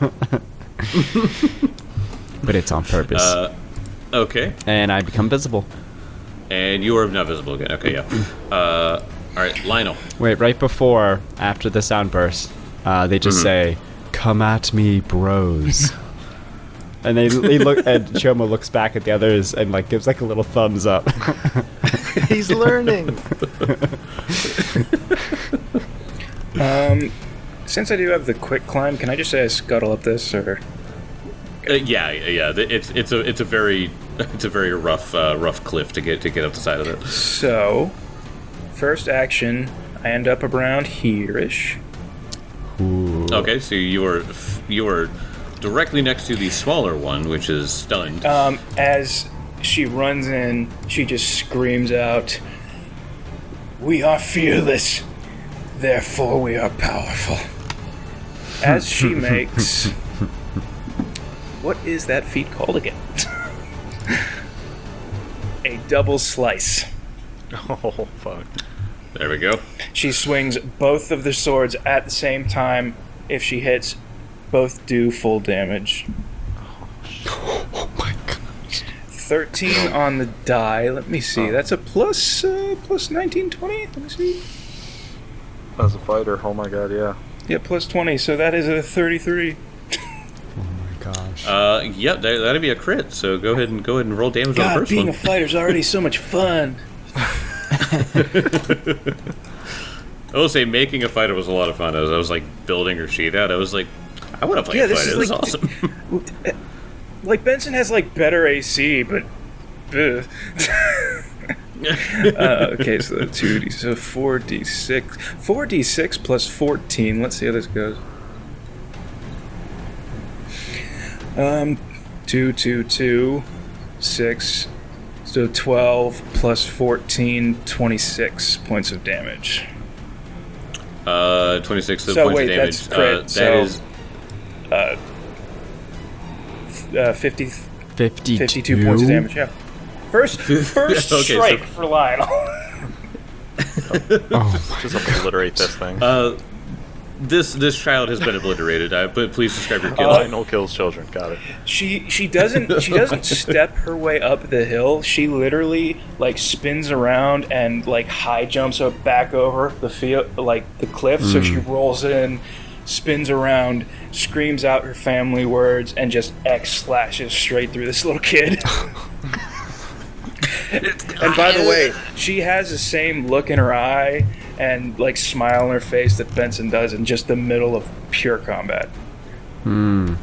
But it's on purpose, Uh, okay. and I become visible. And you are not visible again. Okay. Yeah. Uh, all right, Lionel. Wait, right before, after the sound burst, uh, they just say, "Come at me, bros." And they, they look, and Chioma looks back at the others and like gives like a little thumbs up. He's learning. Um, since I do have the quick climb, can I just say I scuttle up this, or Uh, yeah, yeah, yeah. th- It's it's a it's a very it's a very rough uh, rough cliff to get to get up the side of it. so? First action, I end up around here-ish. Okay, so you are you are directly next to the smaller one, which is stunned. Um, as she runs in, she just screams out, "We are fearless. Therefore, we are powerful. As she makes. What is that feat called again? A double slice. Oh, fuck. There we go. She swings both of the swords at the same time. If she hits, both do full damage. Oh my gosh. thirteen on the die. Let me see. That's a plus, uh, plus nineteen, twenty. Let me see. As a fighter, oh my god, yeah. Yeah, plus twenty. So that is a thirty-three. Oh my gosh. Uh, yep, that, that'd be a crit. So go ahead and go ahead and roll damage on the God, first being one. a fighter's already so much fun. I will say, making a fighter was a lot of fun. As I was like building her sheet out, I was like, I want to play Yeah, a this fighter. is This is like- awesome. Like, Benson has, like, better A C, but... ugh. uh, okay, so two D, so four D six. four D six plus fourteen. Let's see how this goes. Um, two, two, two, six. So twelve plus fourteen, twenty-six points of damage. Uh, twenty-six So points wait, of damage. that's crit, uh, that so- is Uh, uh, fifty, fifty-two. fifty-two points of damage, yeah. First, first Okay, so- strike for Lionel. Oh my Just obliterate this thing. uh, this this child has been obliterated. Uh, but please describe your kill. Uh, Lionel kills children. Got it. She she doesn't she doesn't step her way up the hill. She literally like spins around and like high jumps up back over the field like the cliff. So she rolls in, spins around, screams out her family words, and just X slashes straight through this little kid. And by the way, she has the same look in her eye and like smile on her face that Benson does in just the middle of pure combat. Hmm.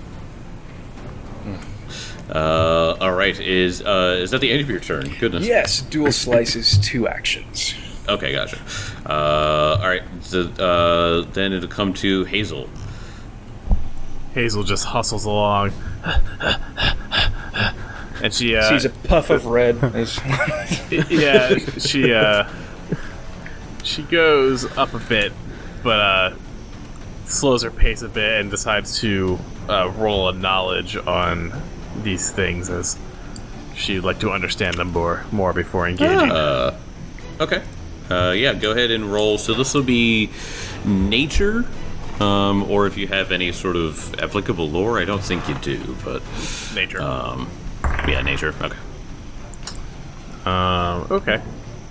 Uh, all right. Is uh, is that the end of your turn? Goodness. Yes, dual slices, two actions. Okay, gotcha. Uh, all right. So, uh, then it'll come to Hazel. Hazel just hustles along. And she, uh, Sees a puff of red. As- yeah, she, uh, she goes up a bit, but, uh, slows her pace a bit and decides to, uh, roll a knowledge on these things as she'd like to understand them more, more before engaging. Uh, okay. Uh, yeah, go ahead and roll. So this will be nature, um, or if you have any sort of applicable lore. I don't think you do, but Nature. um, yeah, nature. Okay. Um, okay.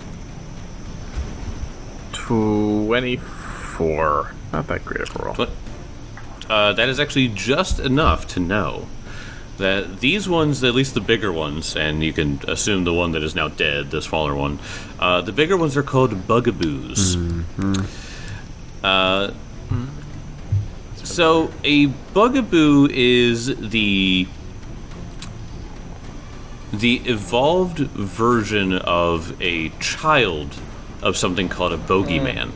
twenty-four. Not that great of a roll. But uh, that is actually just enough to know that these ones, at least the bigger ones, and you can assume the one that is now dead, the smaller one, uh, the bigger ones are called bugaboos. Uh, so a bugaboo is the the evolved version of a child of something called a bogeyman.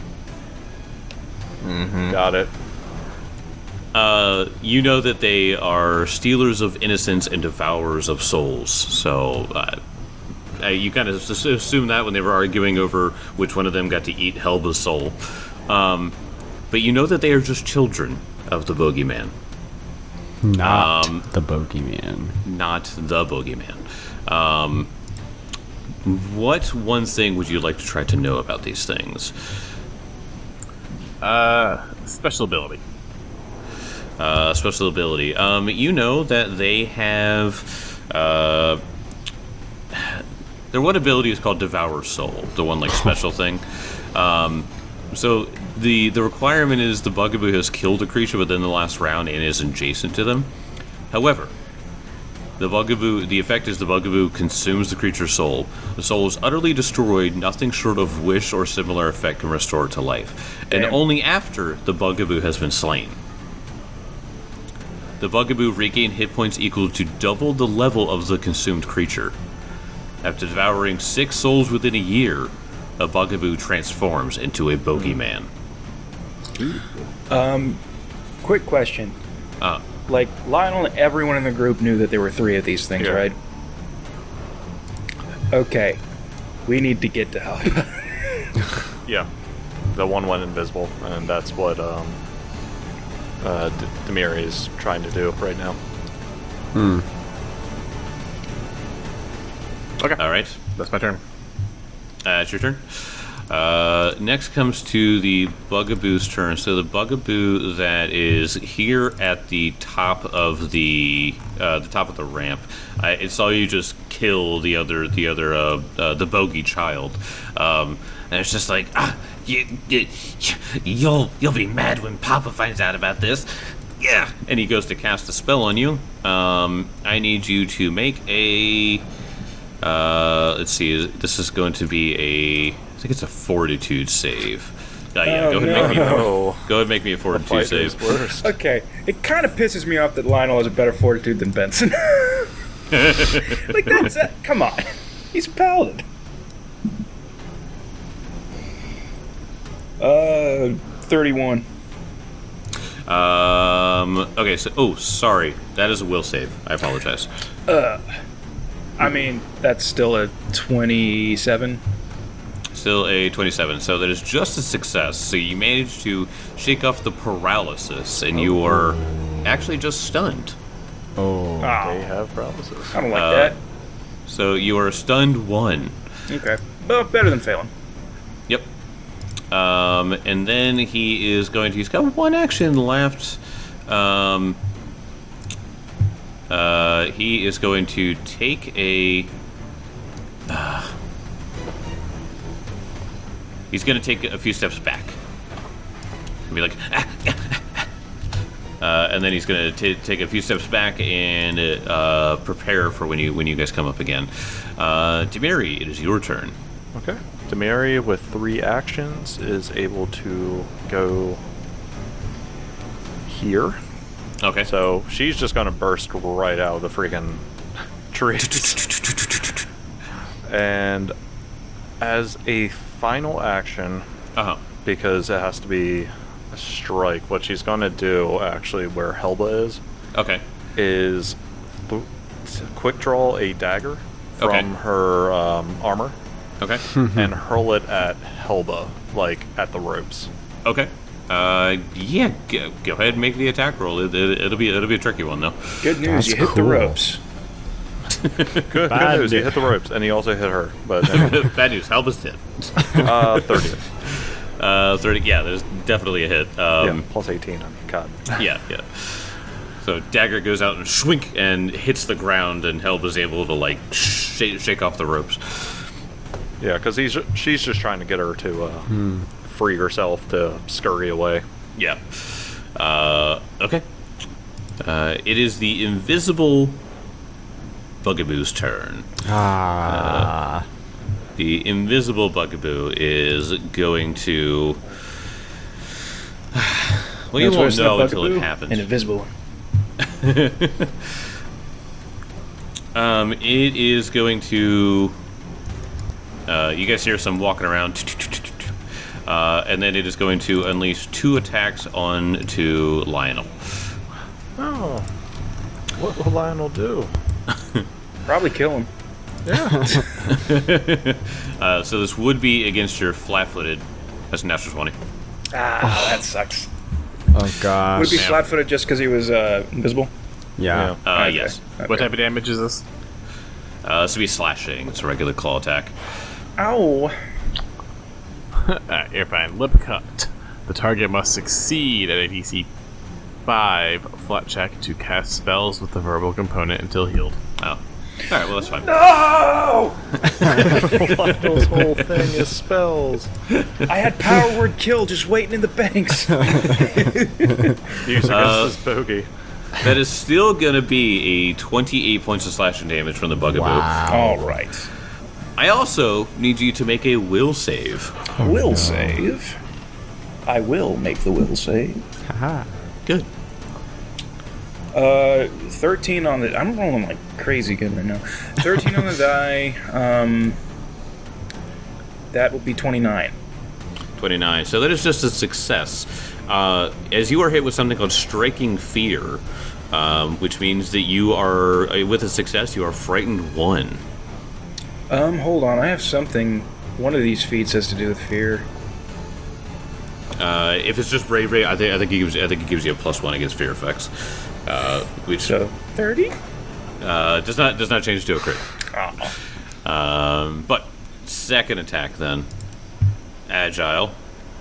Got it. Uh, you know that they are stealers of innocence and devourers of souls. So uh, uh, you kind of s- assume that when they were arguing over which one of them got to eat Helba's soul. Um, but you know that they are just children of the bogeyman, Not Um, the bogeyman. not the bogeyman. Um, what one thing would you like to try to know about these things? Uh, special ability. Uh, special ability. Um, you know that they have. Uh, their one ability is called Devour Soul, the one like special thing. Um, so the the requirement is the bugaboo has killed a creature within the last round and is adjacent to them. However, the bugaboo, the effect is the bugaboo consumes the creature's soul. The soul is utterly destroyed. Nothing short of wish or similar effect can restore it to life, and Damn. only after the bugaboo has been slain. The bugaboo regain hit points equal to double the level of the consumed creature. After devouring six souls within a year, a bugaboo transforms into a bogeyman. Quick question. Uh, Like, Lionel and everyone in the group knew that there were three of these things, Yeah. right? Okay. We need to get to help. Yeah. the one went invisible, and that's what um, uh, D- Demiri is trying to do right now. Hmm. Okay, All right. that's my turn. Uh, it's your turn. Uh, next comes to the Bugaboo's turn. So the Bugaboo that is here at the top of the uh, the top of the ramp. I, it saw you just kill the other the other uh, uh, the bogey child, um, and it's just like ah, you, you, you'll you'll be mad when Papa finds out about this. Yeah, and he goes to cast a spell on you. Um, I need you to make a. Uh, let's see. This is going to be a. I think it's a Fortitude save. Uh, yeah, Oh, go ahead and no. make me. A, Oh, go ahead and make me a Fortitude fight save. is worst. Okay, it kind of pisses me off that Lionel has a better fortitude than Benson. Like that's uh, come on, he's a paladin. Uh, thirty-one. Um. Okay. So. Oh, sorry. That is a will save. I apologize. I mean, that's still a twenty-seven. Still a twenty-seven. So that is just a success. So you managed to shake off the paralysis, and you are actually just stunned. Oh. They Oh, have paralysis. I don't like Uh, that. So you are stunned one. Okay, well, better than failing. Yep. Um, and then he is going to. He's got one action left. Um, uh, he is going to take a. Uh, he's going to take a few steps back. And be like. Ah, ah, ah. Uh, and then he's going to take a few steps back and uh, prepare for when you when you guys come up again. Uh, Demiri, it is your turn. Okay. Demiri, with three actions, is able to go here. Okay. So she's just going to burst right out of the freaking trees. And as a final action, Uh huh. because it has to be a strike, what she's going to do, actually, where Helba is, Okay. is th- quick draw a dagger from Okay. her um, armor Okay. and hurl it at Helba, like at the ropes. Okay. Uh, yeah. Go, go ahead and make the attack roll. It, it, it'll be it'll be a tricky one though. Good news, That's you hit the cool. ropes. Good, good Bad news, he news. hit the ropes, and he also hit her. But anyway, Bad news. Help us hit. uh, thirty. Uh, thirty. Yeah, there's definitely a hit. Um, yeah, plus eighteen. I mean, God. yeah. Yeah. So dagger goes out and swink and hits the ground, and Helba's able to like shake, shake off the ropes. Yeah, because he's she's just trying to get her to uh, free herself to scurry away. Yeah. Uh, okay. Uh, it is the invisible Bugaboo's turn. Ah. The invisible Bugaboo is going to. Well, you That's won't what's know the until it bugaboo? happens. An invisible one. Um, it is going to. Uh, you guys hear some walking around, uh, and then it is going to unleash two attacks on to Lionel. Oh, what will Lionel do? Probably kill him. Uh, so this would be against your flat-footed. That's a natural twenty. Ah, that sucks. Oh gosh. Would it be Yeah. flat-footed just because he was uh, invisible? Yeah. Uh, Okay. yes. Okay. What type of damage is this? Uh, this would be slashing. It's a regular claw attack. Ow. Uh, you're fine. Lip cut. The target must succeed at a D C five flat check to cast spells with the verbal component until healed. Oh. All right. Well, that's fine. Oh! Lionel's whole thing is spells. I had power word kill just waiting in the banks. Use against Uh, this bogey. That is still going to be a twenty-eight points of slashing damage from the Bugaboo. All right. I also need you to make a will save. Will save. I will make the will save. Haha. Good. Uh, thirteen on the. I'm rolling like crazy good right now. Thirteen on the die. Um, that will be twenty-nine. twenty-nine. So that is just a success. Uh, as you are hit with something called Striking Fear, um, which means that you are, uh, with a success, you are frightened one. Um, hold on. I have something. One of these feats has to do with fear. Uh, if it's just bravery, I think I think it gives I think it gives you a plus one against fear effects, uh, which So thirty. uh, does not does not change to a crit. Oh. Um, but second attack then, agile.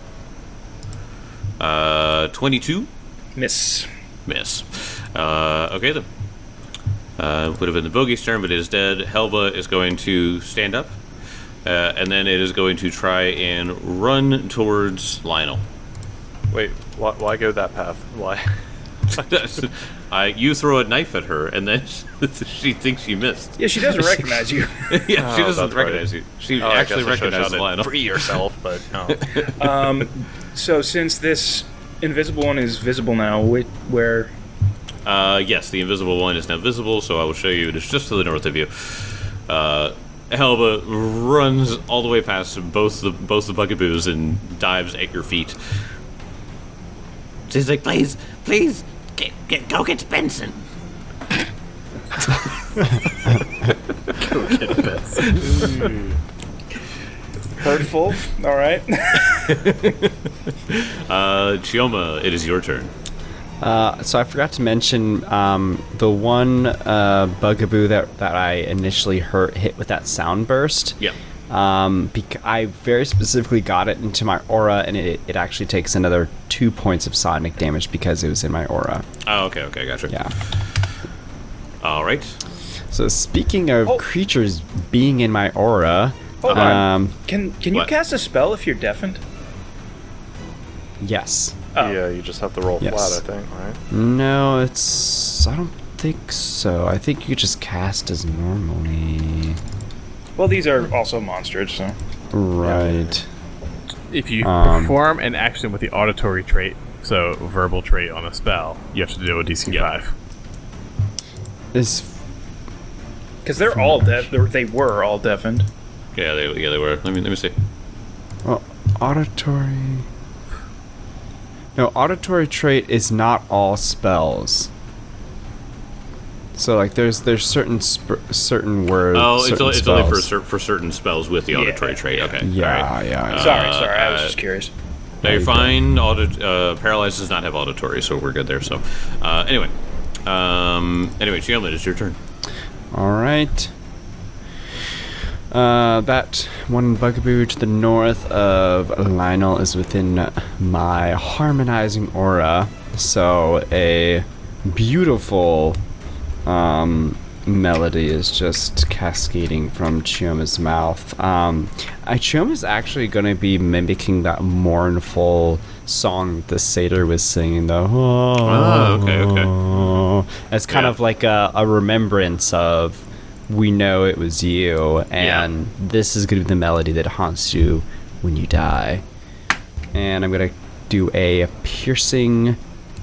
Uh, twenty-two, Miss. miss. Uh, okay then. Uh, would have been the bogey's turn, but it is dead. Helva is going to stand up, uh, and then it is going to try and run towards Lionel. Wait, why, why go that path? Why? I, you throw a knife at her, and then she thinks you missed. Yeah, she doesn't recognize you. Yeah, she Oh, doesn't that's recognize right. you. She Oh, I actually guess I should've recognizes shouted, Lionel. Free yourself, but no. Um, so since this invisible one is visible now, whi- where? Uh, yes, the invisible one is now visible, so I will show you. It is just to the north of you. Uh, Helba runs all the way past both the both the bugaboos and dives at your feet. She's like, please, please, get, get, go get Benson. Hurtful. All right. Uh, Chioma, it is your turn. Uh, so I forgot to mention um, the one uh, bugaboo that, that I initially hurt hit with that sound burst. Yep. Um, bec- I very specifically got it into my aura, and it, it actually takes another two points of sonic damage because it was in my aura. Oh, okay, okay, gotcha. Yeah. All right. So speaking of Oh. creatures being in my aura, Hold on. um, Can Can you What? cast a spell if you're deafened? yes. Oh. Yeah, you just have to roll Yes. flat, I think, right? No, it's. I don't think so. I think you just cast as normally. Well, these are also monsters, so. Right. If you Um, perform an action with the auditory trait, so verbal trait on a spell, you have to do a D C Yeah. five. Is Because they're all deaf. They're, they were all deafened. Yeah, they yeah they were. Let me let me see. well, auditory. No, auditory trait is not all spells. So like, there's there's certain sp- certain words. Oh, it's, certain only, it's only for spells. cer- for certain spells with the auditory Yeah, trait. yeah. Okay. Yeah, all right. yeah, yeah. Sorry, sorry. I was uh, just curious. No, you're you fine. Audit, uh, paralyzed does not have auditory, so we're good there. So, uh, anyway, um, anyway, Chioma, it's your turn. All right. Uh, that one bugaboo to the north of Lionel is within my harmonizing aura. So a beautiful um, melody is just cascading from Chioma's mouth. Um, I Chioma's actually going to be mimicking that mournful song the satyr was singing. The Oh, okay, okay. It's kind Yeah. of like a, a remembrance of we know it was you, and this is going to be the melody that haunts you when you die. And I'm going to do a piercing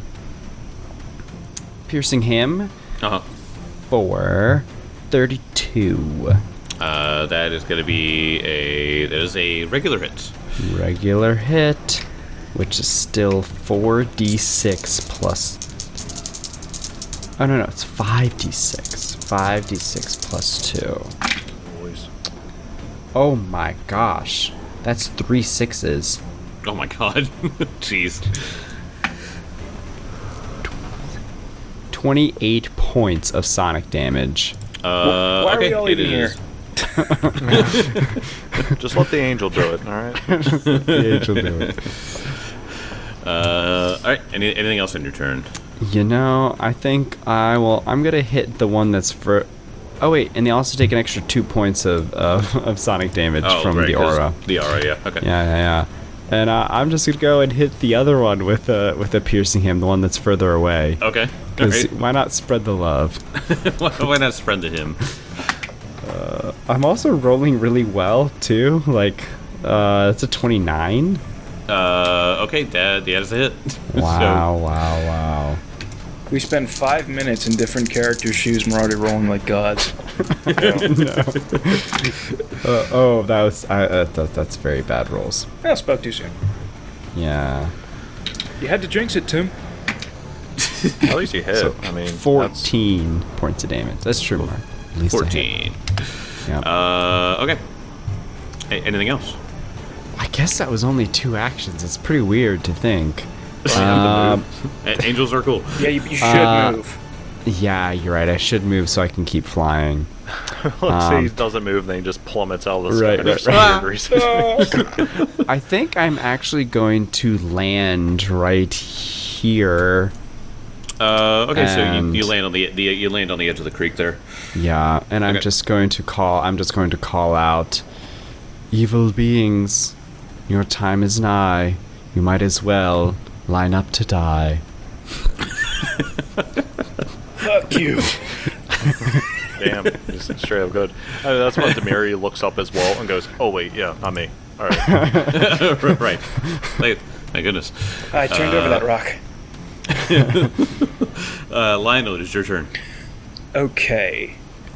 piercing him Uh-huh. for thirty-two. Uh, that is going to be a that is a regular hit. Regular hit, which is still four d six plus. Oh, no, no, it's five d six. five d six plus two. Oh my gosh. That's three sixes. Oh my god, jeez. twenty-eight points of sonic damage. Uh, Why are okay, we all it even is- here? Just let the angel do it, alright? The angel do it. Uh, all right. Any, anything else on your turn? You know, I think I will. I'm gonna hit the one that's for. Oh wait, and they also take an extra two points of of, of sonic damage Oh, from right, the 'cause aura. The aura, yeah. Okay. Yeah, yeah, yeah. And uh, I'm just gonna go and hit the other one with a with a piercing him, the one that's further away. Okay. All 'Cause right. why not spread the love? why, why not spread to him? I'm also rolling really well too. Like, uh, it's a twenty-nine. Uh, okay, that that is a hit. Wow, wow, wow. We spend five minutes in different characters' shoes, and we're already rolling like gods. Uh, oh, that was I, uh, that, that's very bad rolls. I spoke too soon. Yeah. You had to jinx it, Tim. At least you hit. So, I mean, that's- fourteen points of damage. That's true, Mark. At least So, I hit. fourteen. Yeah. Uh, okay. A- anything else? I guess that was only two actions. It's pretty weird to think. Um, Angels are cool. Yeah, you, you should Uh, move. Yeah, you're right. I should move so I can keep flying. Let's see, Um, he doesn't move, and then he just plummets out of the sky. Right, for right, some right. weird reason. I think I'm actually going to land right here. Uh, okay, so you, And- you land on the, the you land on the edge of the creek there. Yeah, and I'm Okay. just going to call. I'm just going to call out, evil beings, your time is nigh. You might as well line up to die. Fuck you. Damn, just straight up good. I mean, that's when Demiri looks up as well and goes, "Oh wait, yeah, not me." All right. Right. Like, my goodness. I turned over that rock. Uh, Lionel, it is your turn. Okay.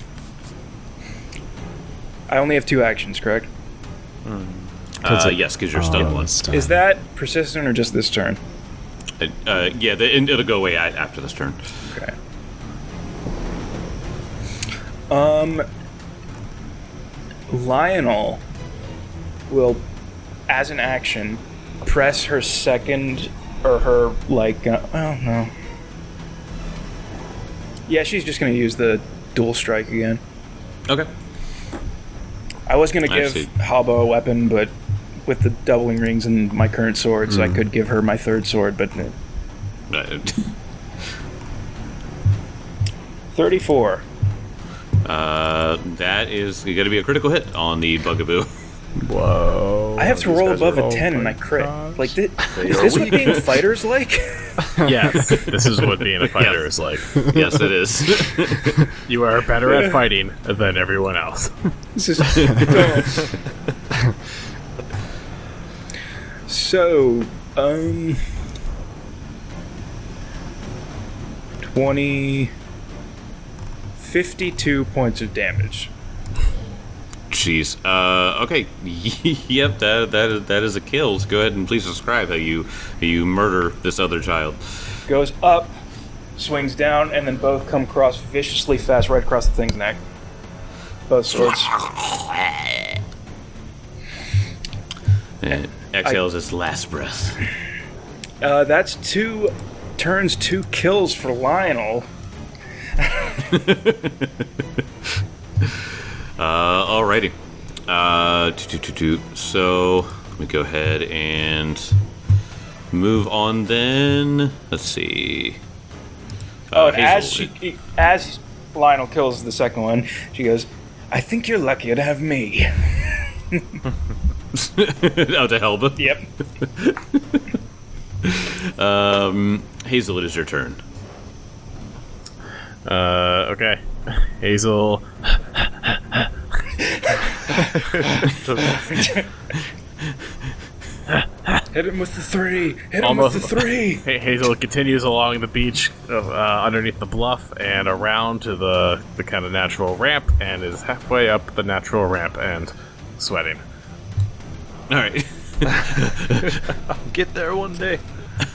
I only have two actions, correct? Uh, yes, because you're stunned Oh, once. stun. Is that persistent or just this turn? Uh, uh, yeah, the, and it'll go away a- after this turn. Okay. Um, Lionel will, as an action, press her second or her like. Uh, oh no. Yeah, she's just gonna use the dual strike again. Okay. I was gonna I give see. Haba a weapon, but with the doubling rings and my current swords, I could give her my third sword. But uh, Uh, thirty-four. uh, that is going to be a critical hit on the Bugaboo. Whoa. I have to these roll guys above are- a oh ten in my my crit. gosh. Like, thi- They is are this what weak. being fighters like? Yes, this is what being a fighter is like. Yes, it is. You are better at fighting than everyone else. This is dumb. So, um, twenty, fifty-two points of damage. Jeez. Uh, okay. Yep, that, that, is, that is a kill. So go ahead and please describe how you, how you murder this other child. Goes up, swings down, and then both come across viciously fast right across the thing's neck. Both swords. And exhales his last breath. Uh, that's two turns, two kills for Lionel. Uh, alrighty. Uh, two, two, two, two. So let me go ahead and move on then. Let's see. Oh, Uh, and as Hazel, she, as Lionel kills the second one, she goes, "I think you're lucky to have me." oh, to Helba. Yep. Um, Hazel, it is your turn. Uh, okay. Hazel. Hit him with the three. Hit him Almost- with the three. Ha- Hazel continues along the beach of, uh, underneath the bluff and around to the, the kind of natural ramp and is halfway up the natural ramp and sweating. All right. Get there one day.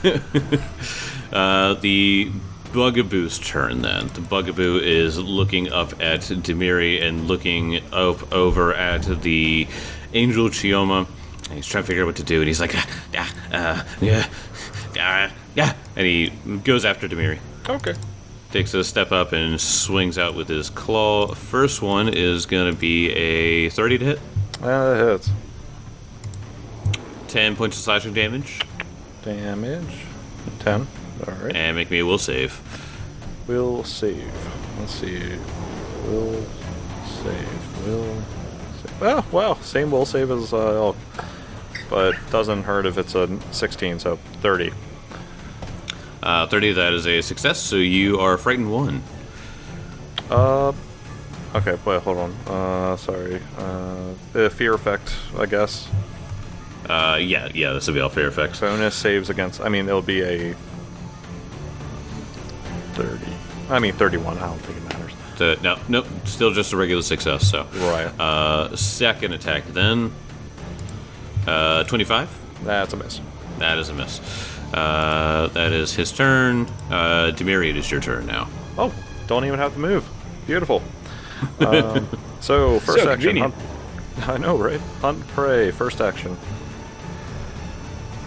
Uh, the Bugaboo's turn then. The Bugaboo is looking up at Demiri and looking up over at the Angel Chioma. And he's trying to figure out what to do, and he's like, ah, ah, uh, yeah, ah, yeah. And he goes after Demiri. Okay. Takes a step up and swings out with his claw. First one is going to be a thirty to hit. Uh, that hits. ten points of slashing damage. Damage. ten. Alright. And make me a will save. Will save. Let's see. Will save. Will save. Well, well, same will save as uh, Elk. But doesn't hurt if it's a sixteen, so thirty. Uh, thirty, that is a success, so you are frightened one. Uh, okay, wait, hold on. Uh, sorry. Uh, the fear effect, I guess. Uh, yeah, yeah, this will be all fair effects. Bonus saves against. I mean, it'll be a thirty. I mean, thirty-one. I don't think it matters. Uh, no, nope, still just a regular success, so. Right. Uh, second attack then. Uh, twenty-five? That's a miss. That is a miss. Uh, that is his turn. Uh, Demiri, it is your turn now. Oh, don't even have to move. Beautiful. Um, so, first So action. convenient. Hunt. I know, right? Hunt prey. First action.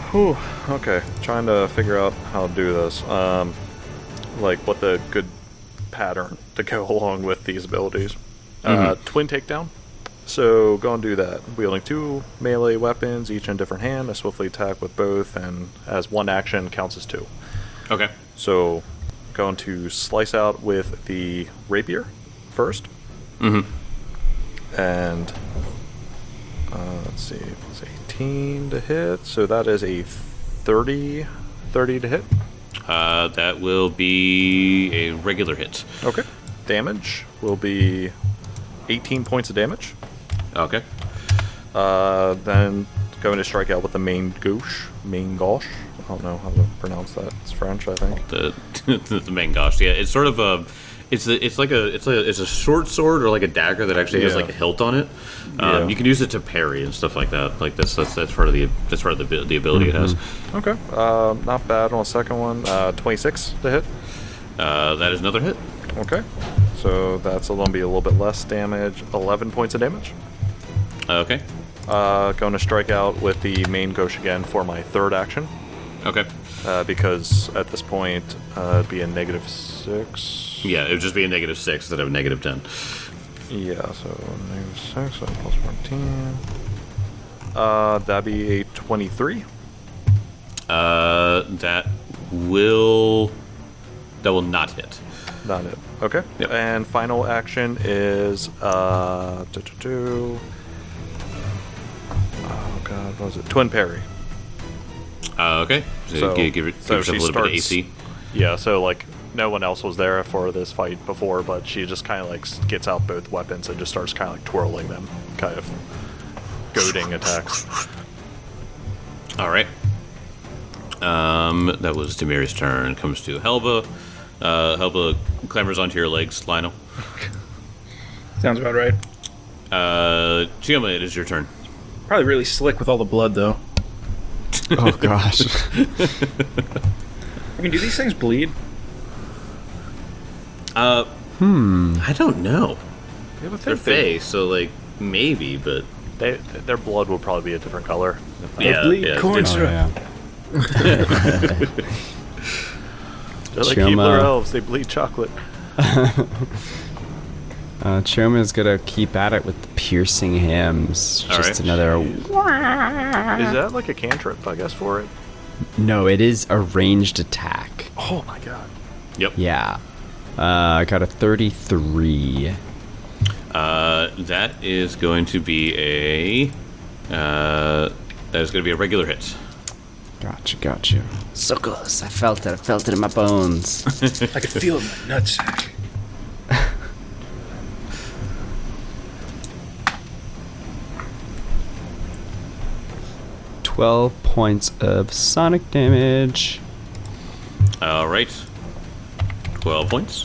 Whew, okay, trying to figure out how to do this. Um, like what the good pattern to go along with these abilities. Uh, twin takedown. So go and do that. Wielding two melee weapons, each in a different hand. I swiftly attack with both, and as one action counts as two. Okay. So going to slice out with the rapier first. Mm-hmm. And uh, let's see, plus eighteen to hit. So that is a thirty, thirty to hit. Uh, that will be a regular hit. Okay. Damage will be eighteen points of damage. Okay. Uh, then going to strike out with the main gauche. Main gauche. I don't know how to pronounce that. It's French, I think. The the main gosh, yeah, it's sort of a, it's a, it's like a, it's a, it's a short sword or like a dagger that actually has Yeah. like a hilt on it. Um, Yeah. You can use it to parry and stuff like that. Like that's that's that's part of the that's part of the the ability it has. Okay. Uh, not bad on the second one. Uh, twenty-six to hit. Uh, that is another hit. Okay. So that's going to be a little bit less damage. eleven points of damage. Okay. Uh, going to strike out with the main gauche again for my third action. Okay. Uh, because at this point, uh, it'd be a negative six. Yeah, it would just be a negative six instead of a negative ten. Yeah, so negative six, so plus fourteen. Uh, that'd be a twenty-three. Uh, that will that will not hit. Not it. Okay. Yep. And final action is uh, do, do, do. Oh god, what was it? Twin parry. Uh, okay. So, So- give, give, it, give so yourself she a little bit of starts- A C. Yeah, so like no one else was there for this fight before, but she just kind of like s- gets out both weapons and just starts kind of like twirling them, kind of goading attacks. All right. Um, that was Demiri's turn. Comes to Helba. Uh, Helba clambers onto your legs, Lionel. Sounds about right. Uh, Chioma, it is your turn. Probably really slick with all the blood, though. Oh gosh. I mean, do these things bleed? Uh, hmm. I don't know. Yeah, but Their face, so like maybe, but They, their blood will probably be a different color. yeah, bleed yeah, corn it's- Oh, syrup. yeah. They're like Chuma. Keebler elves. They bleed chocolate. Uh, Choma's gonna keep at it with the piercing hymns. All Just right. another. Is that like a cantrip, I guess, for it? No, it is a ranged attack. Oh my god. Yep. Yeah. Uh, I got a thirty-three. Uh, that is going to be a. Uh, that is going to be a regular hit. Gotcha, gotcha. So close. I felt it. I felt it in my bones. I could feel it in my nutsack. twelve points of sonic damage. All right. Twelve points.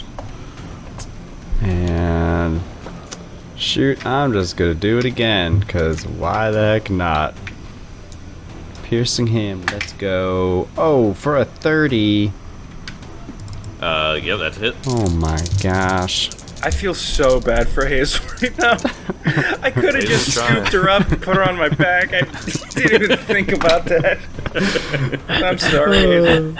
And shoot, I'm just gonna do it again, cause why the heck not? Piercing him, let's go. Oh, for a thirty. Uh, yeah, that's a hit. Oh my gosh. I feel so bad for Hazel right now. I could have just trying. scooped her up and put her on my back. I didn't even think about that. I'm sorry, Hazel.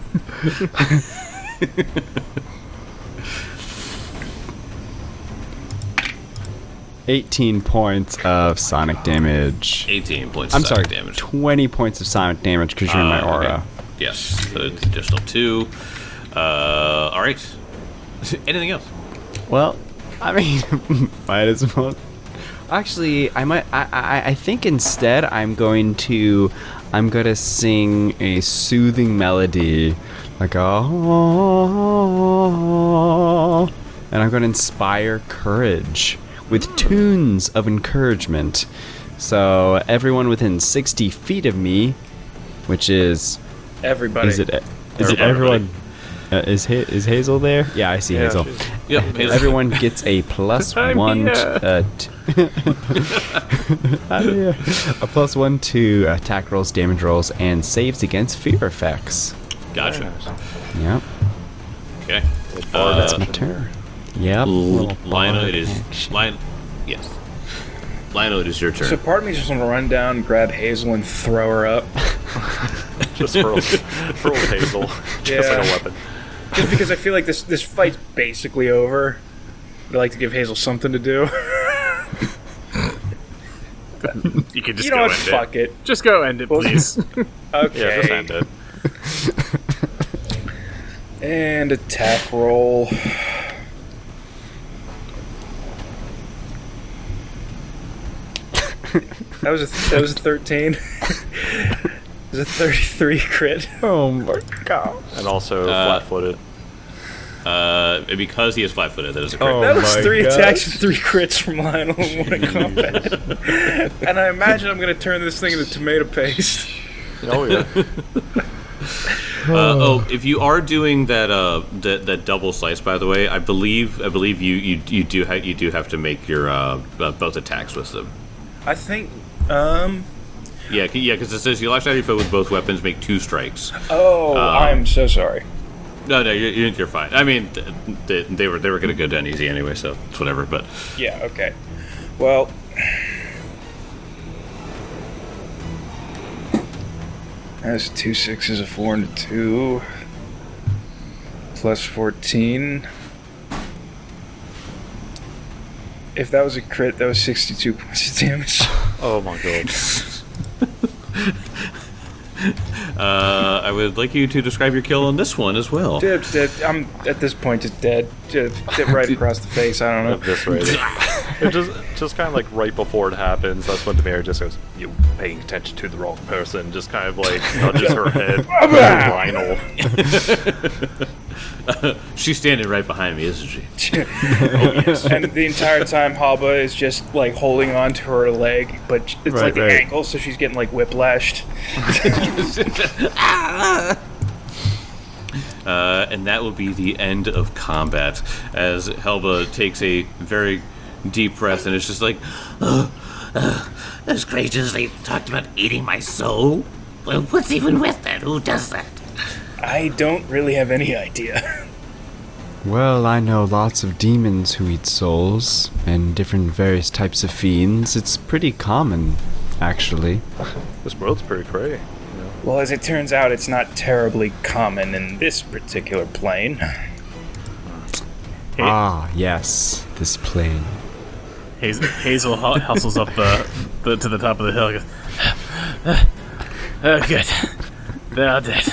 eighteen points of sonic damage. Eighteen points. I'm of sorry, sonic damage. twenty points of sonic damage because you're in my Uh, aura. okay. Yes. So it's additional two. Uh, all right. Anything else? Well, I mean, might as well. Actually, I might. I, I. I think instead, I'm going to. I'm gonna sing a soothing melody, like a. And I'm gonna inspire courage with tunes of encouragement. So everyone within sixty feet of me, which is Everybody. is it is it everyone? Uh, is ha- is Hazel there? Yeah, I see Yeah, Hazel. she's- Yep. Hazel. Everyone gets a plus I'm one. here. T- uh, t- I'm here. A plus one to attack rolls, damage rolls, and saves against fear effects. Gotcha. Yep, Okay. that's Uh, my turn. Yep. L- little Lionel, bard it is. action. Lion. Yes. Lionel, it is your turn. So part of me just want to run down, grab Hazel, and throw her up. Just hurl, hurl Hazel, just Yeah. like a weapon. Just because I feel like this this fight's basically over. I'd like to give Hazel something to do. You can just you know go what? end Fuck it. it. Just go end it, please. Okay. Yeah, just end it. And attack roll. That was a that was a thirteen. It was a thirty-three crit. Oh my god. And also Uh, flat-footed. Uh, because he is flat-footed, that is a crit. Oh. That was my three gosh. attacks and three crits from Lionel in one combat. And I imagine I'm gonna turn this thing into tomato paste. Oh yeah. Uh, oh, if you are doing that, uh, that that double slice, by the way, I believe I believe you you, you do ha- you do have to make your uh, uh, both attacks with them. I think. Um. Yeah, c- yeah, because it says you lash out your foe with both weapons, make two strikes. Oh, I'm so sorry. No, no, you're, you're you're fine. I mean, th- they, they were they were gonna go down easy anyway, so it's whatever. But Yeah. Okay. Well. That's two sixes, a four, and a two. Plus fourteen. If that was a crit, that was sixty-two points of damage. Oh my god. uh, I would like you to describe your kill on this one as well. Dead, dead. I'm at this point just dead. Just dead right across the face. I don't know. Eviscerated. It just, just kind of like right before it happens, that's when Demir just goes, "You paying attention to the wrong person." Just kind of like nudges her head. Lionel. She's standing right behind me, isn't she? And the entire time, Haba is just like holding on to her leg, but it's Right, like the right. ankle, so she's getting like whiplashed. Uh, and that will be the end of combat as Helba takes a very deep breath and it's just like, Uh, those creatures, they talked about eating my soul? Well, what's even with that? Who does that? I don't really have any idea. Well, I know lots of demons who eat souls and different various types of fiends. It's pretty common, actually. This world's pretty crazy. Well, as it turns out, it's not terribly common in this particular plane. Ah, yes, this plane. Hazel, Hazel hu- hustles up the, the to the top of the hill. And goes, oh, good. They're all dead.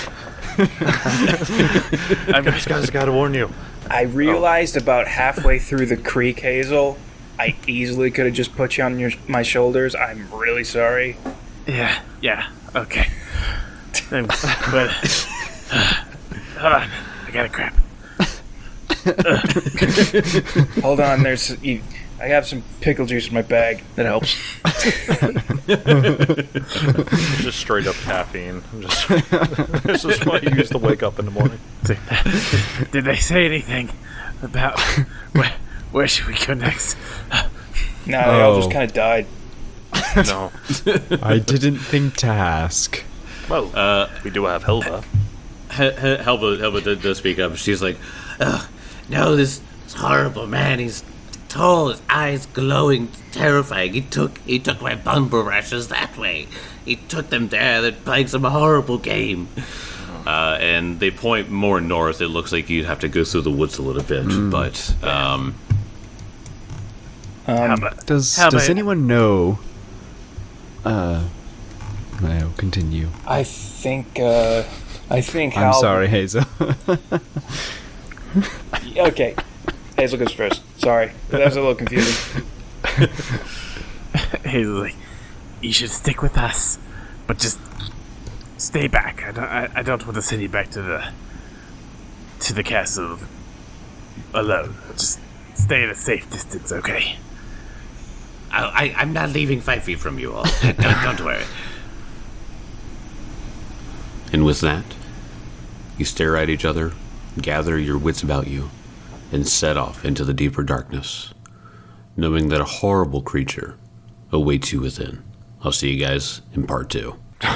I just guys gotta warn you. I realized about halfway through the creek, Hazel, I easily could have just put you on your my shoulders. I'm really sorry. Yeah, yeah, okay. Um, but, hold on, I got a crap. Hold on, there's you, I have some pickle juice in my bag. That helps. Just straight up caffeine. Just, this is what you use to wake up in the morning. Did they say anything about where, where should we go next? Nah, they all just Oh. kind of died. No. I didn't think to ask. Well, uh, we do have Helva. He- He- Helba, Helba did, does speak up. She's like, Ugh, no, this, this horrible man, he's tall, his eyes glowing, terrifying. He took he took my bumble rashes that way. He took them there, they're playing some horrible game. uh, and they point more north. It looks like you'd have to go through the woods a little bit, but um, How about, Does How Does about- anyone know? Uh, no, continue. I think. uh... I think. I'm Hal- sorry, Hazel. Okay, Hazel goes first. Sorry, that was a little confusing. Hazel's like, you should stick with us, but just stay back. I don't, I, I don't want to send you back to the to the castle alone. Just stay at a safe distance, okay? I, I, I'm not leaving five feet from you all. don't, don't worry. and with that, you stare at each other, gather your wits about you, and set off into the deeper darkness, knowing that a horrible creature awaits you within. I'll see you guys in part two.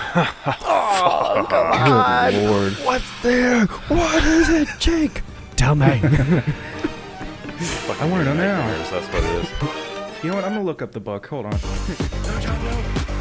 What's there? What is it, Jake? Tell me. I want to know now. That's what it is. You know what? I'm gonna look up the book. Hold on.